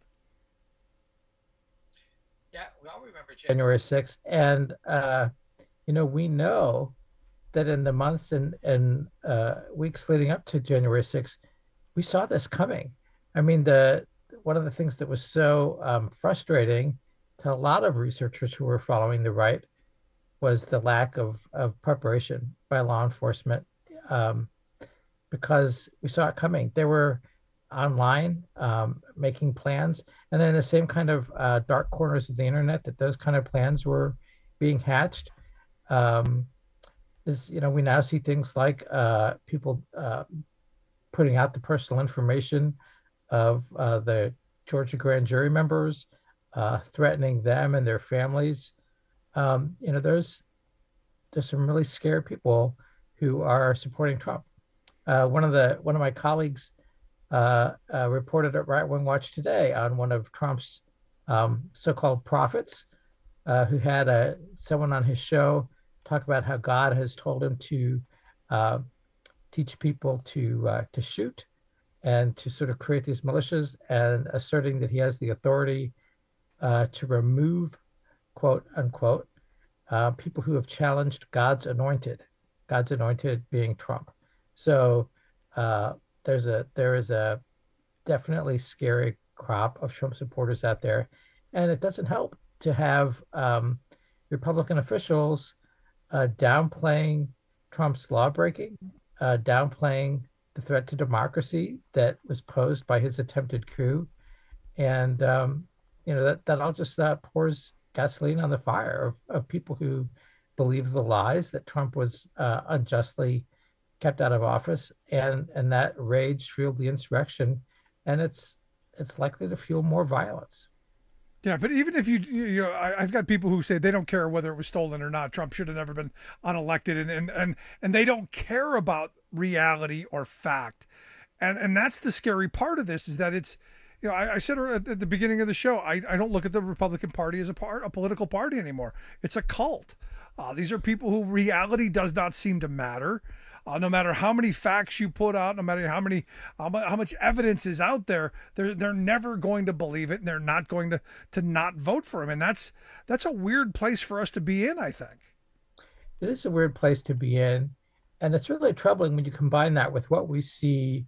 S4: Yeah, we all remember January sixth, and uh, you know, we know that in the months and and uh, weeks leading up to January sixth, we saw this coming. I mean, the one of the things that was so um, frustrating to a lot of researchers who were following the right was the lack of, of preparation by law enforcement um, because we saw it coming. They were online um, making plans, and then in the same kind of uh, dark corners of the internet that those kind of plans were being hatched um, is, you know, we now see things like uh, people uh, putting out the personal information of uh, the Georgia grand jury members, uh, threatening them and their families. Um, you know, there's there's some really scared people who are supporting Trump. Uh, one of the one of my colleagues uh, uh, reported at Right Wing Watch today on one of Trump's um, so-called prophets, uh, who had a someone on his show talk about how God has told him to uh, teach people to uh, to shoot and to sort of create these militias, and asserting that he has the authority uh, to remove, quote unquote, uh, people who have challenged God's anointed, God's anointed being Trump. So uh, there's a there is a definitely scary crop of Trump supporters out there, and it doesn't help to have um, Republican officials uh, downplaying Trump's law breaking, uh, downplaying the threat to democracy that was posed by his attempted coup. And, um, you know, that, that all just uh, pours gasoline on the fire of, of people who believe the lies that Trump was uh, unjustly kept out of office. And, and that rage fueled the insurrection. And it's it's likely to fuel more violence.
S19: Yeah, but even if you, you know, I, I've got people who say they don't care whether it was stolen or not. Trump should have never been unelected, and and and, and they don't care about reality or fact, and and that's the scary part of this is that it's, you know, I, I said at the beginning of the show, I, I don't look at the Republican Party as a part a political party anymore. It's a cult. Uh, these are people who reality does not seem to matter. Uh, no matter how many facts you put out, no matter how many how, how much evidence is out there, they're they're never going to believe it, and they're not going to to not vote for him. And that's that's a weird place for us to be in, I think.
S4: It is a weird place to be in, and it's really troubling when you combine that with what we see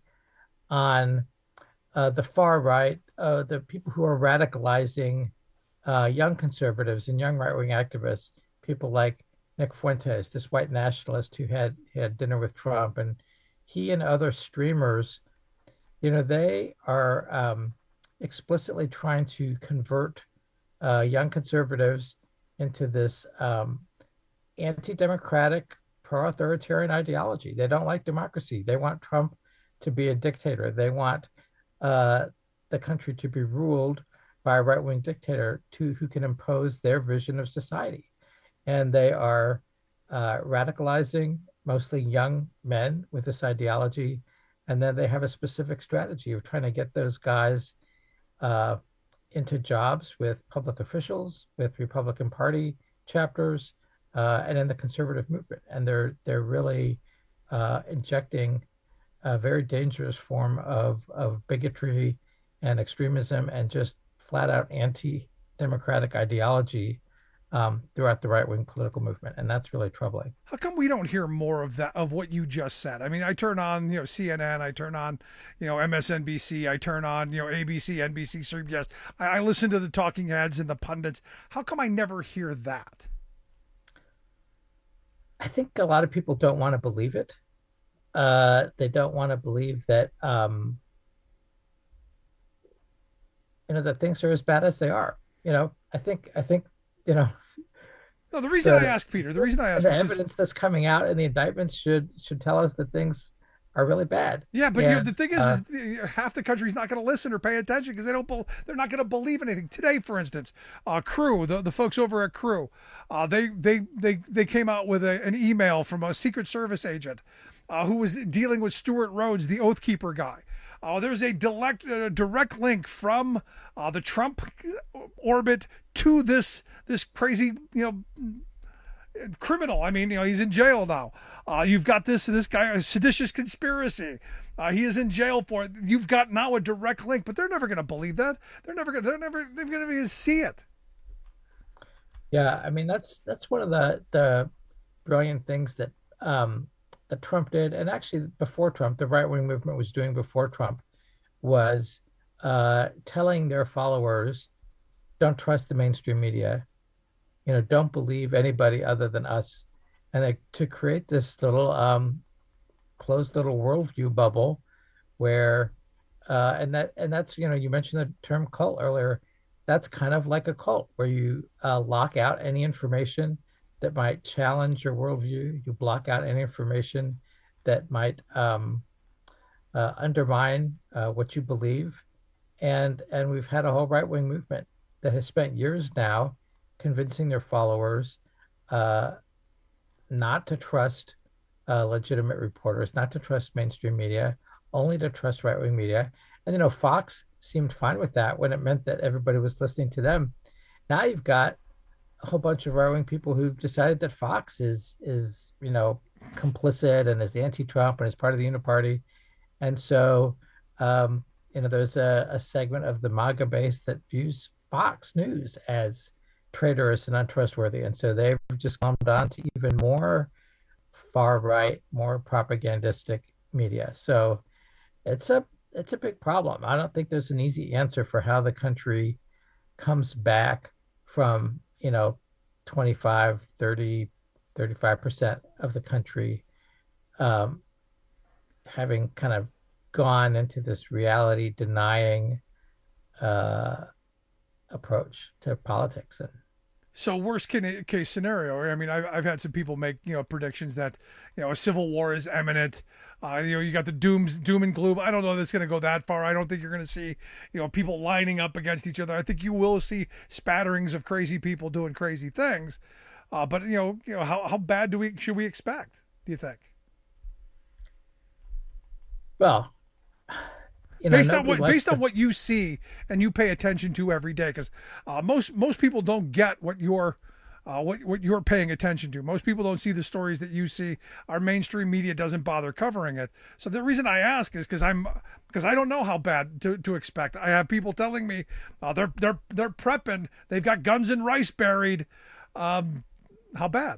S4: on uh, the far right, uh, the people who are radicalizing uh, young conservatives and young right-wing activists, people like Nick Fuentes, this white nationalist who had had dinner with Trump, and he and other streamers, you know, they are um, explicitly trying to convert uh, young conservatives into this um, anti-democratic, pro-authoritarian ideology. They don't like democracy. They want Trump to be a dictator. They want uh, the country to be ruled by a right-wing dictator to, who can impose their vision of society. And they are uh, radicalizing mostly young men with this ideology. And then they have a specific strategy of trying to get those guys uh, into jobs with public officials, with Republican Party chapters, uh, and in the conservative movement. And they're they're really uh, injecting a very dangerous form of, of bigotry and extremism and just flat out anti-democratic ideology Um, throughout the right-wing political movement, and that's really troubling.
S19: How come we don't hear more of that, of what you just said? I mean, I turn on, you know, C N N, I turn on, you know, M S N B C, I turn on, you know, A B C, N B C, C B S. I, I listen to the talking heads and the pundits. How come I never hear that?
S4: I think a lot of people don't want to believe it. Uh, they don't want to believe that, um, you know, that things are as bad as they are. You know, I think, I think, you know,
S19: no, the reason
S4: the,
S19: I ask, Peter, the reason I ask,
S4: the evidence that's coming out in the indictments should should tell us that things are really bad.
S19: Yeah, but
S4: and,
S19: you know, the thing is,
S4: uh,
S19: is, half the country's not going to listen or pay attention because they don't. They're not going to believe anything. Today, for instance, uh, Crew, the, the folks over at Crew, uh, they they they they came out with a, an email from a Secret Service agent uh, who was dealing with Stuart Rhodes, the Oath Keeper guy. Uh, there's a direct, uh, direct link from uh, the Trump orbit to this this crazy, you know, criminal. I mean, you know, he's in jail now. Uh, you've got this this guy, a seditious conspiracy. Uh, he is in jail for it. You've got now a direct link, but they're never going to believe that. They're never going. They're never. They're going to even see it.
S4: Yeah, I mean, that's that's one of the the brilliant things that. Um, that Trump did, and actually before Trump, the right-wing movement was doing before Trump, was uh, telling their followers, don't trust the mainstream media, you know, don't believe anybody other than us. And they, to create this little um, closed little worldview bubble where, uh, and that and that's, you know, you mentioned the term cult earlier, that's kind of like a cult where you uh, lock out any information that might challenge your worldview. You block out any information that might um, uh, undermine uh, what you believe. And and we've had a whole right-wing movement that has spent years now convincing their followers uh, not to trust uh, legitimate reporters, not to trust mainstream media, only to trust right-wing media. And, you know, Fox seemed fine with that when it meant that everybody was listening to them. Now you've got a whole bunch of right-wing people who've decided that Fox is, is you know, complicit and is anti-Trump and is part of the Uniparty. And so, um, you know, there's a, a segment of the MAGA base that views Fox News as traitorous and untrustworthy. And so they've just glommed on to even more far-right, more propagandistic media. So it's a it's a big problem. I don't think there's an easy answer for how the country comes back from, you know, twenty-five, thirty, thirty-five percent of the country um, having kind of gone into this reality denying uh, approach to politics. And
S19: so worst case scenario, I mean, I've, I've had some people make, you know, predictions that, you know, a civil war is imminent. Uh, you know, you got the doom, doom and gloom. I don't know that it's going to go that far. I don't think you're going to see, you know, people lining up against each other. I think you will see spatterings of crazy people doing crazy things. Uh, but, you know, you know, how, how bad do we, should we expect, do you think?
S4: Well, you know,
S19: based on what based
S4: to...
S19: on what you see and you pay attention to every day, because uh, most most people don't get what you're uh, what what you're paying attention to. Most people don't see the stories that you see. Our mainstream media doesn't bother covering it. So the reason I ask is because I'm because I don't know how bad to, to expect. I have people telling me uh, they're they're they're prepping. They've got guns and rice buried. Um, how bad?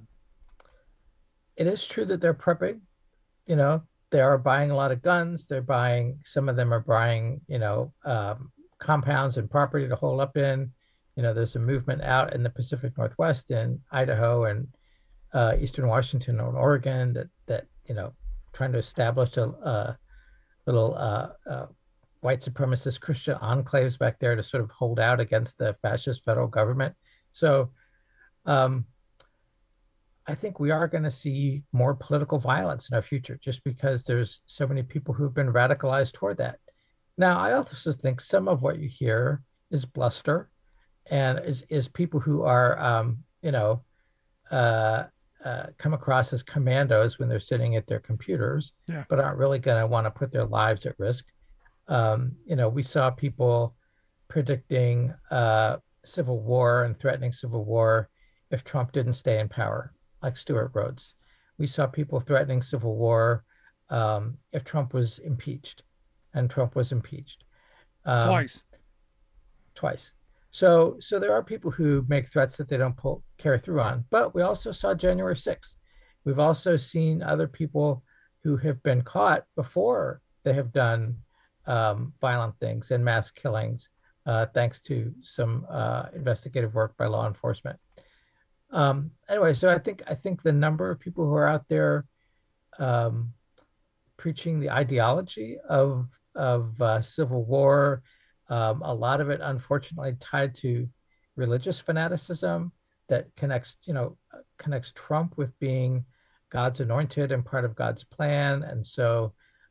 S4: It is true that they're prepping. You know. They are buying a lot of guns. They're buying, some of them are buying, you know, um, compounds and property to hole up in. You know, there's a movement out in the Pacific Northwest, in Idaho and uh, Eastern Washington and Oregon that, that, you know, trying to establish a, a little uh, uh, white supremacist Christian enclaves back there to sort of hold out against the fascist federal government. So, um, I think we are going to see more political violence in our future just because there's so many people who've been radicalized toward that. Now, I also think some of what you hear is bluster and is, is people who are, um, you know, uh, uh, come across as commandos when they're sitting at their computers,
S19: yeah.
S4: but aren't really going to want to put their lives at risk. Um, you know, we saw people predicting uh, civil war and threatening civil war if Trump didn't stay in power, like Stuart Rhodes. We saw people threatening civil war um, if Trump was impeached, and Trump was impeached. Um,
S19: twice.
S4: Twice. So so there are people who make threats that they don't pull, carry through on. But we also saw January sixth. We've also seen other people who have been caught before they have done um, violent things and mass killings, uh, thanks to some uh, investigative work by law enforcement. Um, anyway, so I think I think the number of people who are out there um, preaching the ideology of of uh, civil war, um, a lot of it unfortunately tied to religious fanaticism that connects, you know, connects Trump with being God's anointed and part of God's plan, and so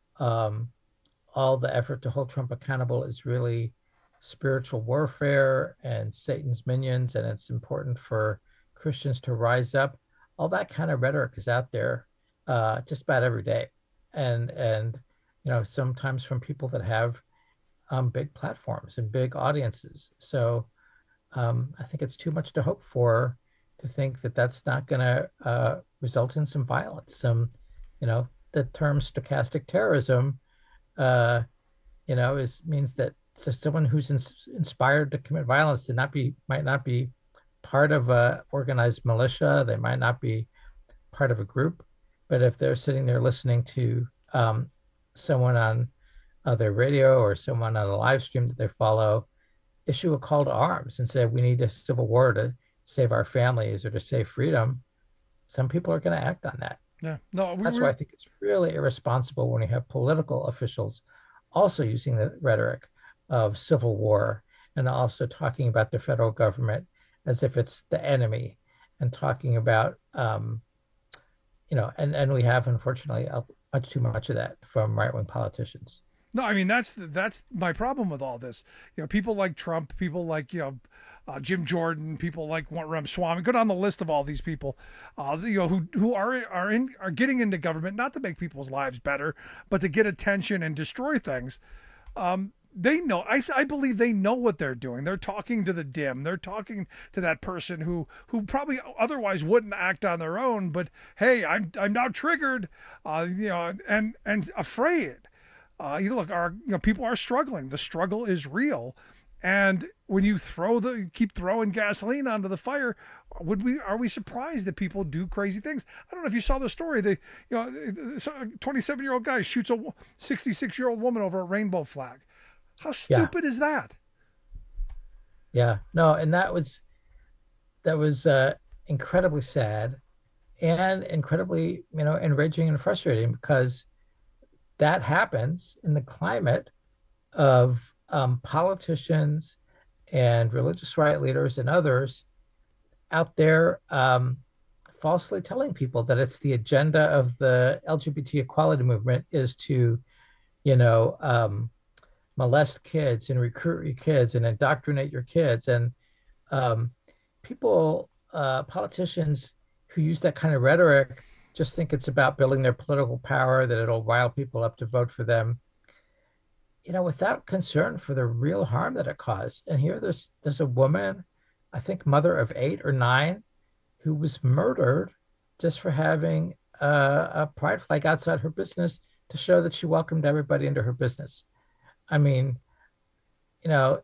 S4: um, all the effort to hold Trump accountable is really spiritual warfare and Satan's minions, and it's important for Christians to rise up. All that kind of rhetoric is out there uh, just about every day. And, and you know, sometimes from people that have um, big platforms and big audiences. So um, I think it's too much to hope for to think that that's not going to uh, result in some violence. Some, you know, the term stochastic terrorism, uh, you know, is means that so someone who's ins- inspired to commit violence to not be, might not be part of a organized militia. They might not be part of a group, but if they're sitting there listening to um, someone on uh, their radio or someone on a live stream that they follow issue a call to arms and say, we need a civil war to save our families or to save freedom, some people are going to act on that.
S19: Yeah, no, we
S4: that's
S19: were...
S4: why I think it's really irresponsible when you have political officials also using the rhetoric of civil war and also talking about the federal government as if it's the enemy, and talking about, um, you know, and, and we have, unfortunately, much too much of that from right-wing politicians.
S19: No, I mean, that's that's my problem with all this. You know, people like Trump, people like, you know, uh, Jim Jordan, people like Ramaswamy, go down the list of all these people, uh, you know, who who are are in are getting into government not to make people's lives better, but to get attention and destroy things. Um, They know, I I believe they know what they're doing. They're talking to the dim. They're talking to that person who who probably otherwise wouldn't act on their own. But hey, I'm I'm now triggered, uh, you know, and and afraid. Uh, you look, our you know people are struggling. The struggle is real, and when you throw the keep throwing gasoline onto the fire, would we are we surprised that people do crazy things? I don't know if you saw the story. The you know, a twenty-seven year old guy shoots a sixty-six year old woman over a rainbow flag. How stupid yeah. is that?
S4: Yeah, no, and that was that was uh, incredibly sad and incredibly, you know, enraging and frustrating because that happens in the climate of um, politicians and religious right leaders and others out there um, falsely telling people that it's the agenda of the L G B T equality movement is to, you know, um, molest kids and recruit your kids and indoctrinate your kids. And um, people, uh, politicians who use that kind of rhetoric just think it's about building their political power, that it'll rile people up to vote for them, you know, without concern for the real harm that it caused. And here there's there's a woman, I think mother of eight or nine, who was murdered just for having a, a pride flag outside her business to show that she welcomed everybody into her business. I mean, you know,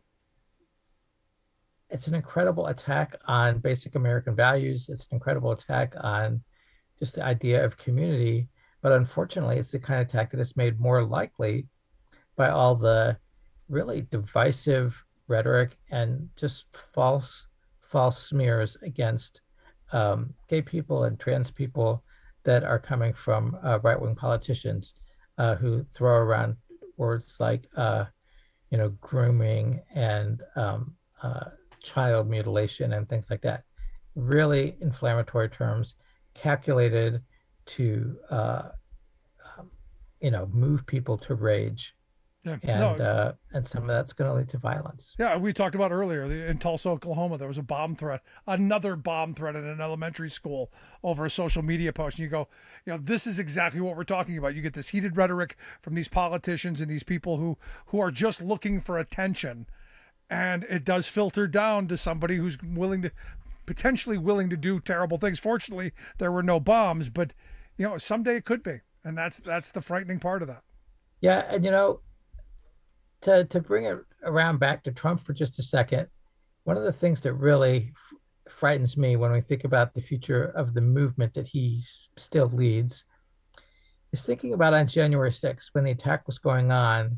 S4: it's an incredible attack on basic American values. It's an incredible attack on just the idea of community. But unfortunately, it's the kind of attack that is made more likely by all the really divisive rhetoric and just false, false smears against um, gay people and trans people that are coming from uh, right-wing politicians uh, who throw around words like, uh, you know, grooming and um, uh, child mutilation and things like that. Really inflammatory terms calculated to, uh, um, you know, move people to rage.
S19: Yeah,
S4: and
S19: no.
S4: uh, and some of that's going to lead to violence.
S19: Yeah, we talked about earlier in Tulsa, Oklahoma, there was a bomb threat, another bomb threat at an elementary school over a social media post. And you go, you know, this is exactly what we're talking about. You get this heated rhetoric from these politicians and these people who who are just looking for attention, and it does filter down to somebody who's willing to, potentially willing to do terrible things. Fortunately, there were no bombs, but you know, someday it could be, and that's that's the frightening part of that.
S4: Yeah, and you know. To, to bring it around back to Trump for just a second, one of the things that really f- frightens me when we think about the future of the movement that he still leads is thinking about on January sixth when the attack was going on,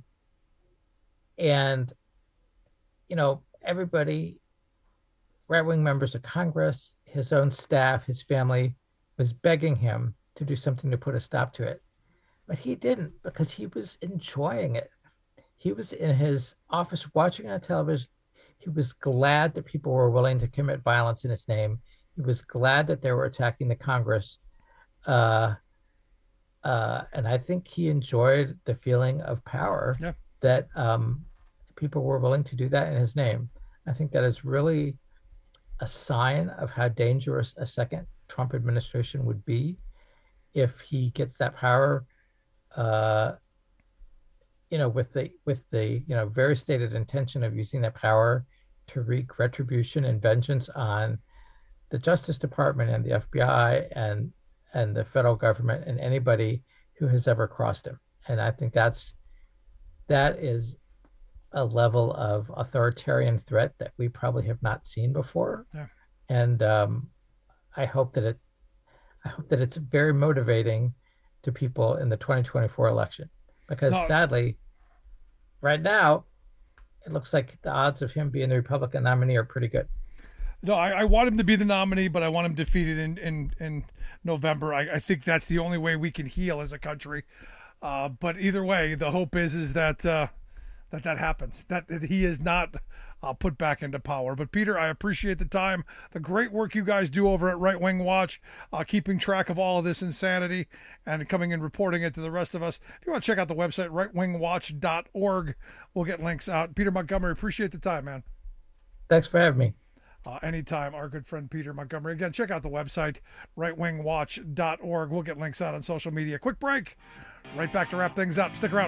S4: and, you know, everybody, right-wing members of Congress, his own staff, his family, was begging him to do something to put a stop to it. But he didn't, because he was enjoying it. He was in his office watching on television. He was glad that people were willing to commit violence in his name. He was glad that they were attacking the Congress. Uh, uh, and I think he enjoyed the feeling of power
S19: yeah.
S4: that um, people were willing to do that in his name. I think that is really a sign of how dangerous a second Trump administration would be if he gets that power uh, you know, with the with the you know very stated intention of using that power to wreak retribution and vengeance on the Justice Department and the F B I and and the federal government and anybody who has ever crossed him. And I think that's that is a level of authoritarian threat that we probably have not seen before.
S19: Yeah.
S4: And um, I hope that it I hope that it's very motivating to people in the twenty twenty-four election. Because no. sadly, right now, it looks like the odds of him being the Republican nominee are pretty good.
S19: No, I, I want him to be the nominee, but I want him defeated in, in, in November. I, I think that's the only way we can heal as a country. Uh, but either way, the hope is is that uh, that, that happens, that, that he is not uh, put back into power. But Peter, I appreciate the time, the great work you guys do over at Right Wing Watch, uh, keeping track of all of this insanity and coming and reporting it to the rest of us. If you want to check out the website, right wing watch dot org, we'll get links out. Peter Montgomery, appreciate the time, man.
S4: Thanks for having me.
S19: Uh, anytime, our good friend Peter Montgomery. Again, check out the website, right wing watch dot org. We'll get links out on social media. Quick break. Right back to wrap things up. Stick around.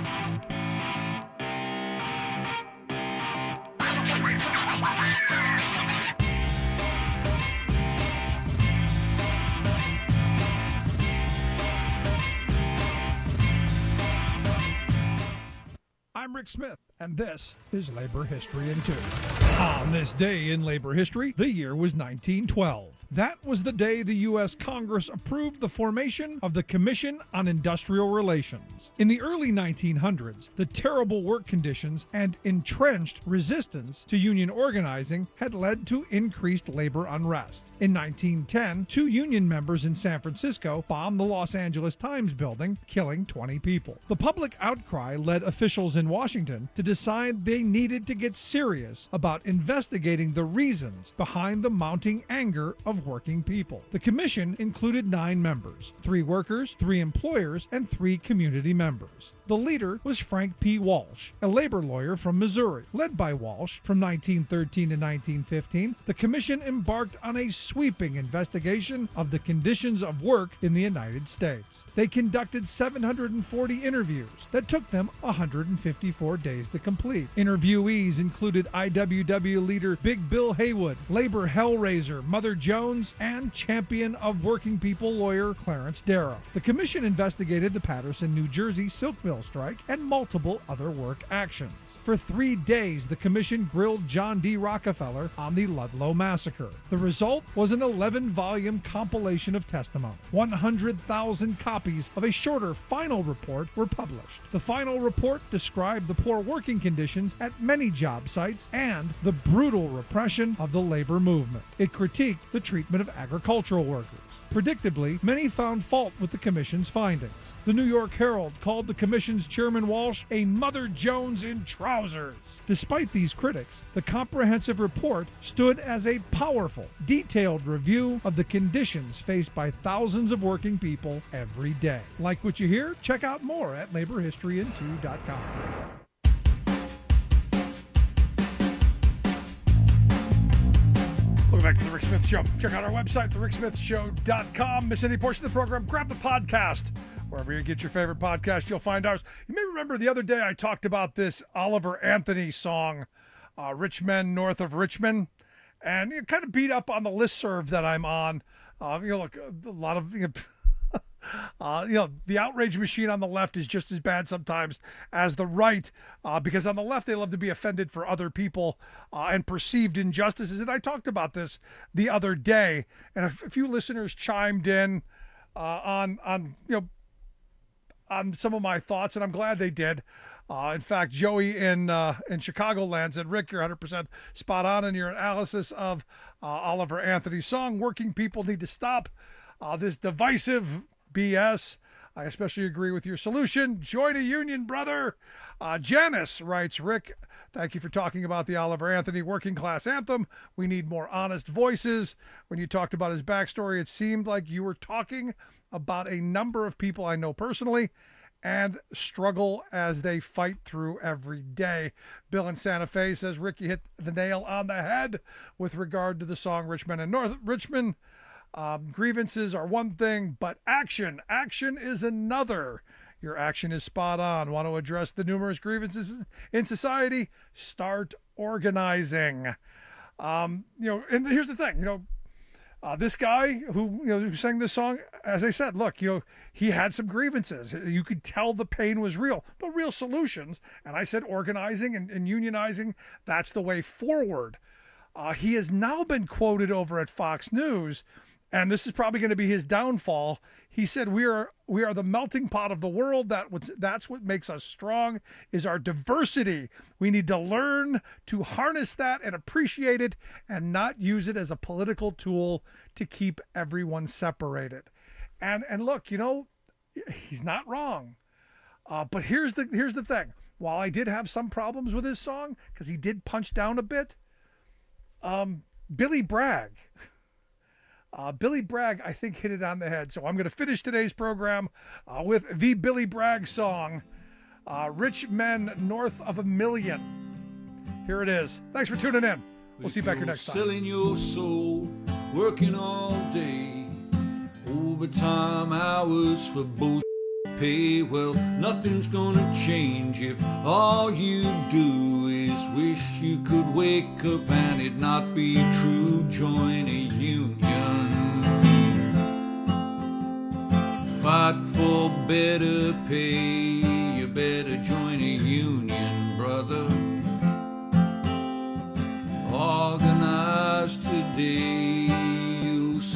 S19: I'm Rick Smith, and this is Labor History in Two. On this day in labor history, the year was nineteen twelve. That was the day the U S Congress approved the formation of the Commission on Industrial Relations. In the early nineteen hundreds, the terrible work conditions and entrenched resistance to union organizing had led to increased labor unrest. In nineteen ten, two union members in San Francisco bombed the Los Angeles Times building, killing twenty people. The public outcry led officials in Washington to decide they needed to get serious about investigating the reasons behind the mounting anger of working people. The commission included nine members, three workers, three employers, and three community members. The leader was Frank P. Walsh, a labor lawyer from Missouri. Led by Walsh from nineteen thirteen to nineteen fifteen, the commission embarked on a sweeping investigation of the conditions of work in the United States. They conducted seven hundred forty interviews that took them one hundred fifty-four days to complete. Interviewees included I W W leader Big Bill Haywood, labor hellraiser Mother Jones, and champion of working people lawyer Clarence Darrow. The commission investigated the Paterson, New Jersey silk mill strike and multiple other work actions. For three days, the commission grilled John D. Rockefeller on the Ludlow Massacre. The result was an eleven-volume compilation of testimony. one hundred thousand copies of a shorter final report were published. The final report described the poor working conditions at many job sites and the brutal repression of the labor movement. It critiqued the treatment of agricultural workers. Predictably, many found fault with the commission's findings. The New York Herald called the commission's chairman Walsh a Mother Jones in trousers. Despite these critics, the comprehensive report stood as a powerful, detailed review of the conditions faced by thousands of working people every day. Like what you hear? Check out more at labor history in two dot com. Welcome back to The Rick Smith Show. Check out our website, the rick smith show dot com. Miss any portion of the program, grab the podcast. Wherever you get your favorite podcast, you'll find ours. You may remember the other day I talked about this Oliver Anthony song, uh, Rich Men North of Richmond, and it kind of beat up on the listserv that I'm on. Uh, you know, look, a lot of... You know, Uh, you know, the outrage machine on the left is just as bad sometimes as the right, uh, because on the left they love to be offended for other people uh, and perceived injustices. And I talked about this the other day, and a, f- a few listeners chimed in uh, on on you know on some of my thoughts, and I'm glad they did. Uh, in fact, Joey in uh, in Chicagoland said, "Rick, you're one hundred percent spot on in your analysis of uh, Oliver Anthony's song. Working people need to stop uh, this divisive B S. I especially agree with your solution. Join a union, brother." Uh, Janice writes, "Rick, thank you for talking about the Oliver Anthony working class anthem. We need more honest voices. When you talked about his backstory, it seemed like you were talking about a number of people I know personally and struggle as they fight through every day." Bill in Santa Fe says, "Rick, you hit the nail on the head with regard to the song Richmond and North Richmond. Um, grievances are one thing, but action, action is another. Your action is spot on. Want to address the numerous grievances in society? Start organizing." Um, you know, and here's the thing, you know, uh, this guy who, you know, who sang this song, as I said, look, you know, he had some grievances. You could tell the pain was real, no real solutions. And I said organizing and, and unionizing, that's the way forward. Uh, he has now been quoted over at Fox News, and this is probably going to be his downfall. He said, we are we are the melting pot of the world. That was, that's what makes us strong, is our diversity. We need to learn to harness that and appreciate it and not use it as a political tool to keep everyone separated. And and look, you know, he's not wrong. Uh, but here's the here's the thing. While I did have some problems with his song, because he did punch down a bit, um, Billy Bragg... Uh, Billy Bragg, I think, hit it on the head. So I'm going to finish today's program uh, with the Billy Bragg song, uh, Rich Men North of a Million. Here it is. Thanks for tuning in. We'll see you back here next time.
S5: Selling your soul, working all day, overtime hours for bullshit pay. Well, nothing's gonna change if all you do is wish you could wake up and it not be true. Join a union. Fight for better pay. You better join a union, brother. Organize today. You'll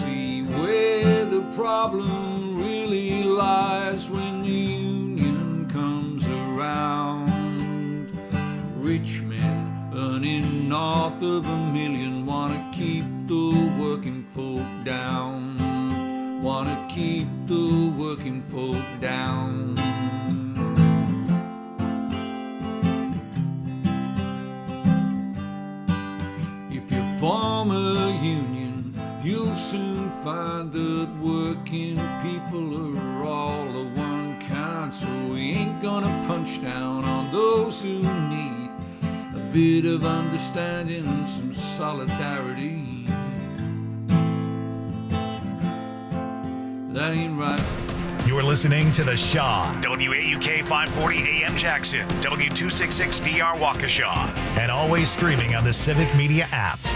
S5: problem really lies when the union comes around. Rich men earning north of a million wanna keep the working folk down. Wanna keep the working folk down. If you form a union, you'll soon find that working people are all of one kind. So we ain't gonna punch down on those who need a bit of understanding and some solidarity. That ain't right.
S12: You're listening to The Shaw, W A U K five forty A M Jackson, W two sixty-six D R Waukesha, and always streaming on the Civic Media app.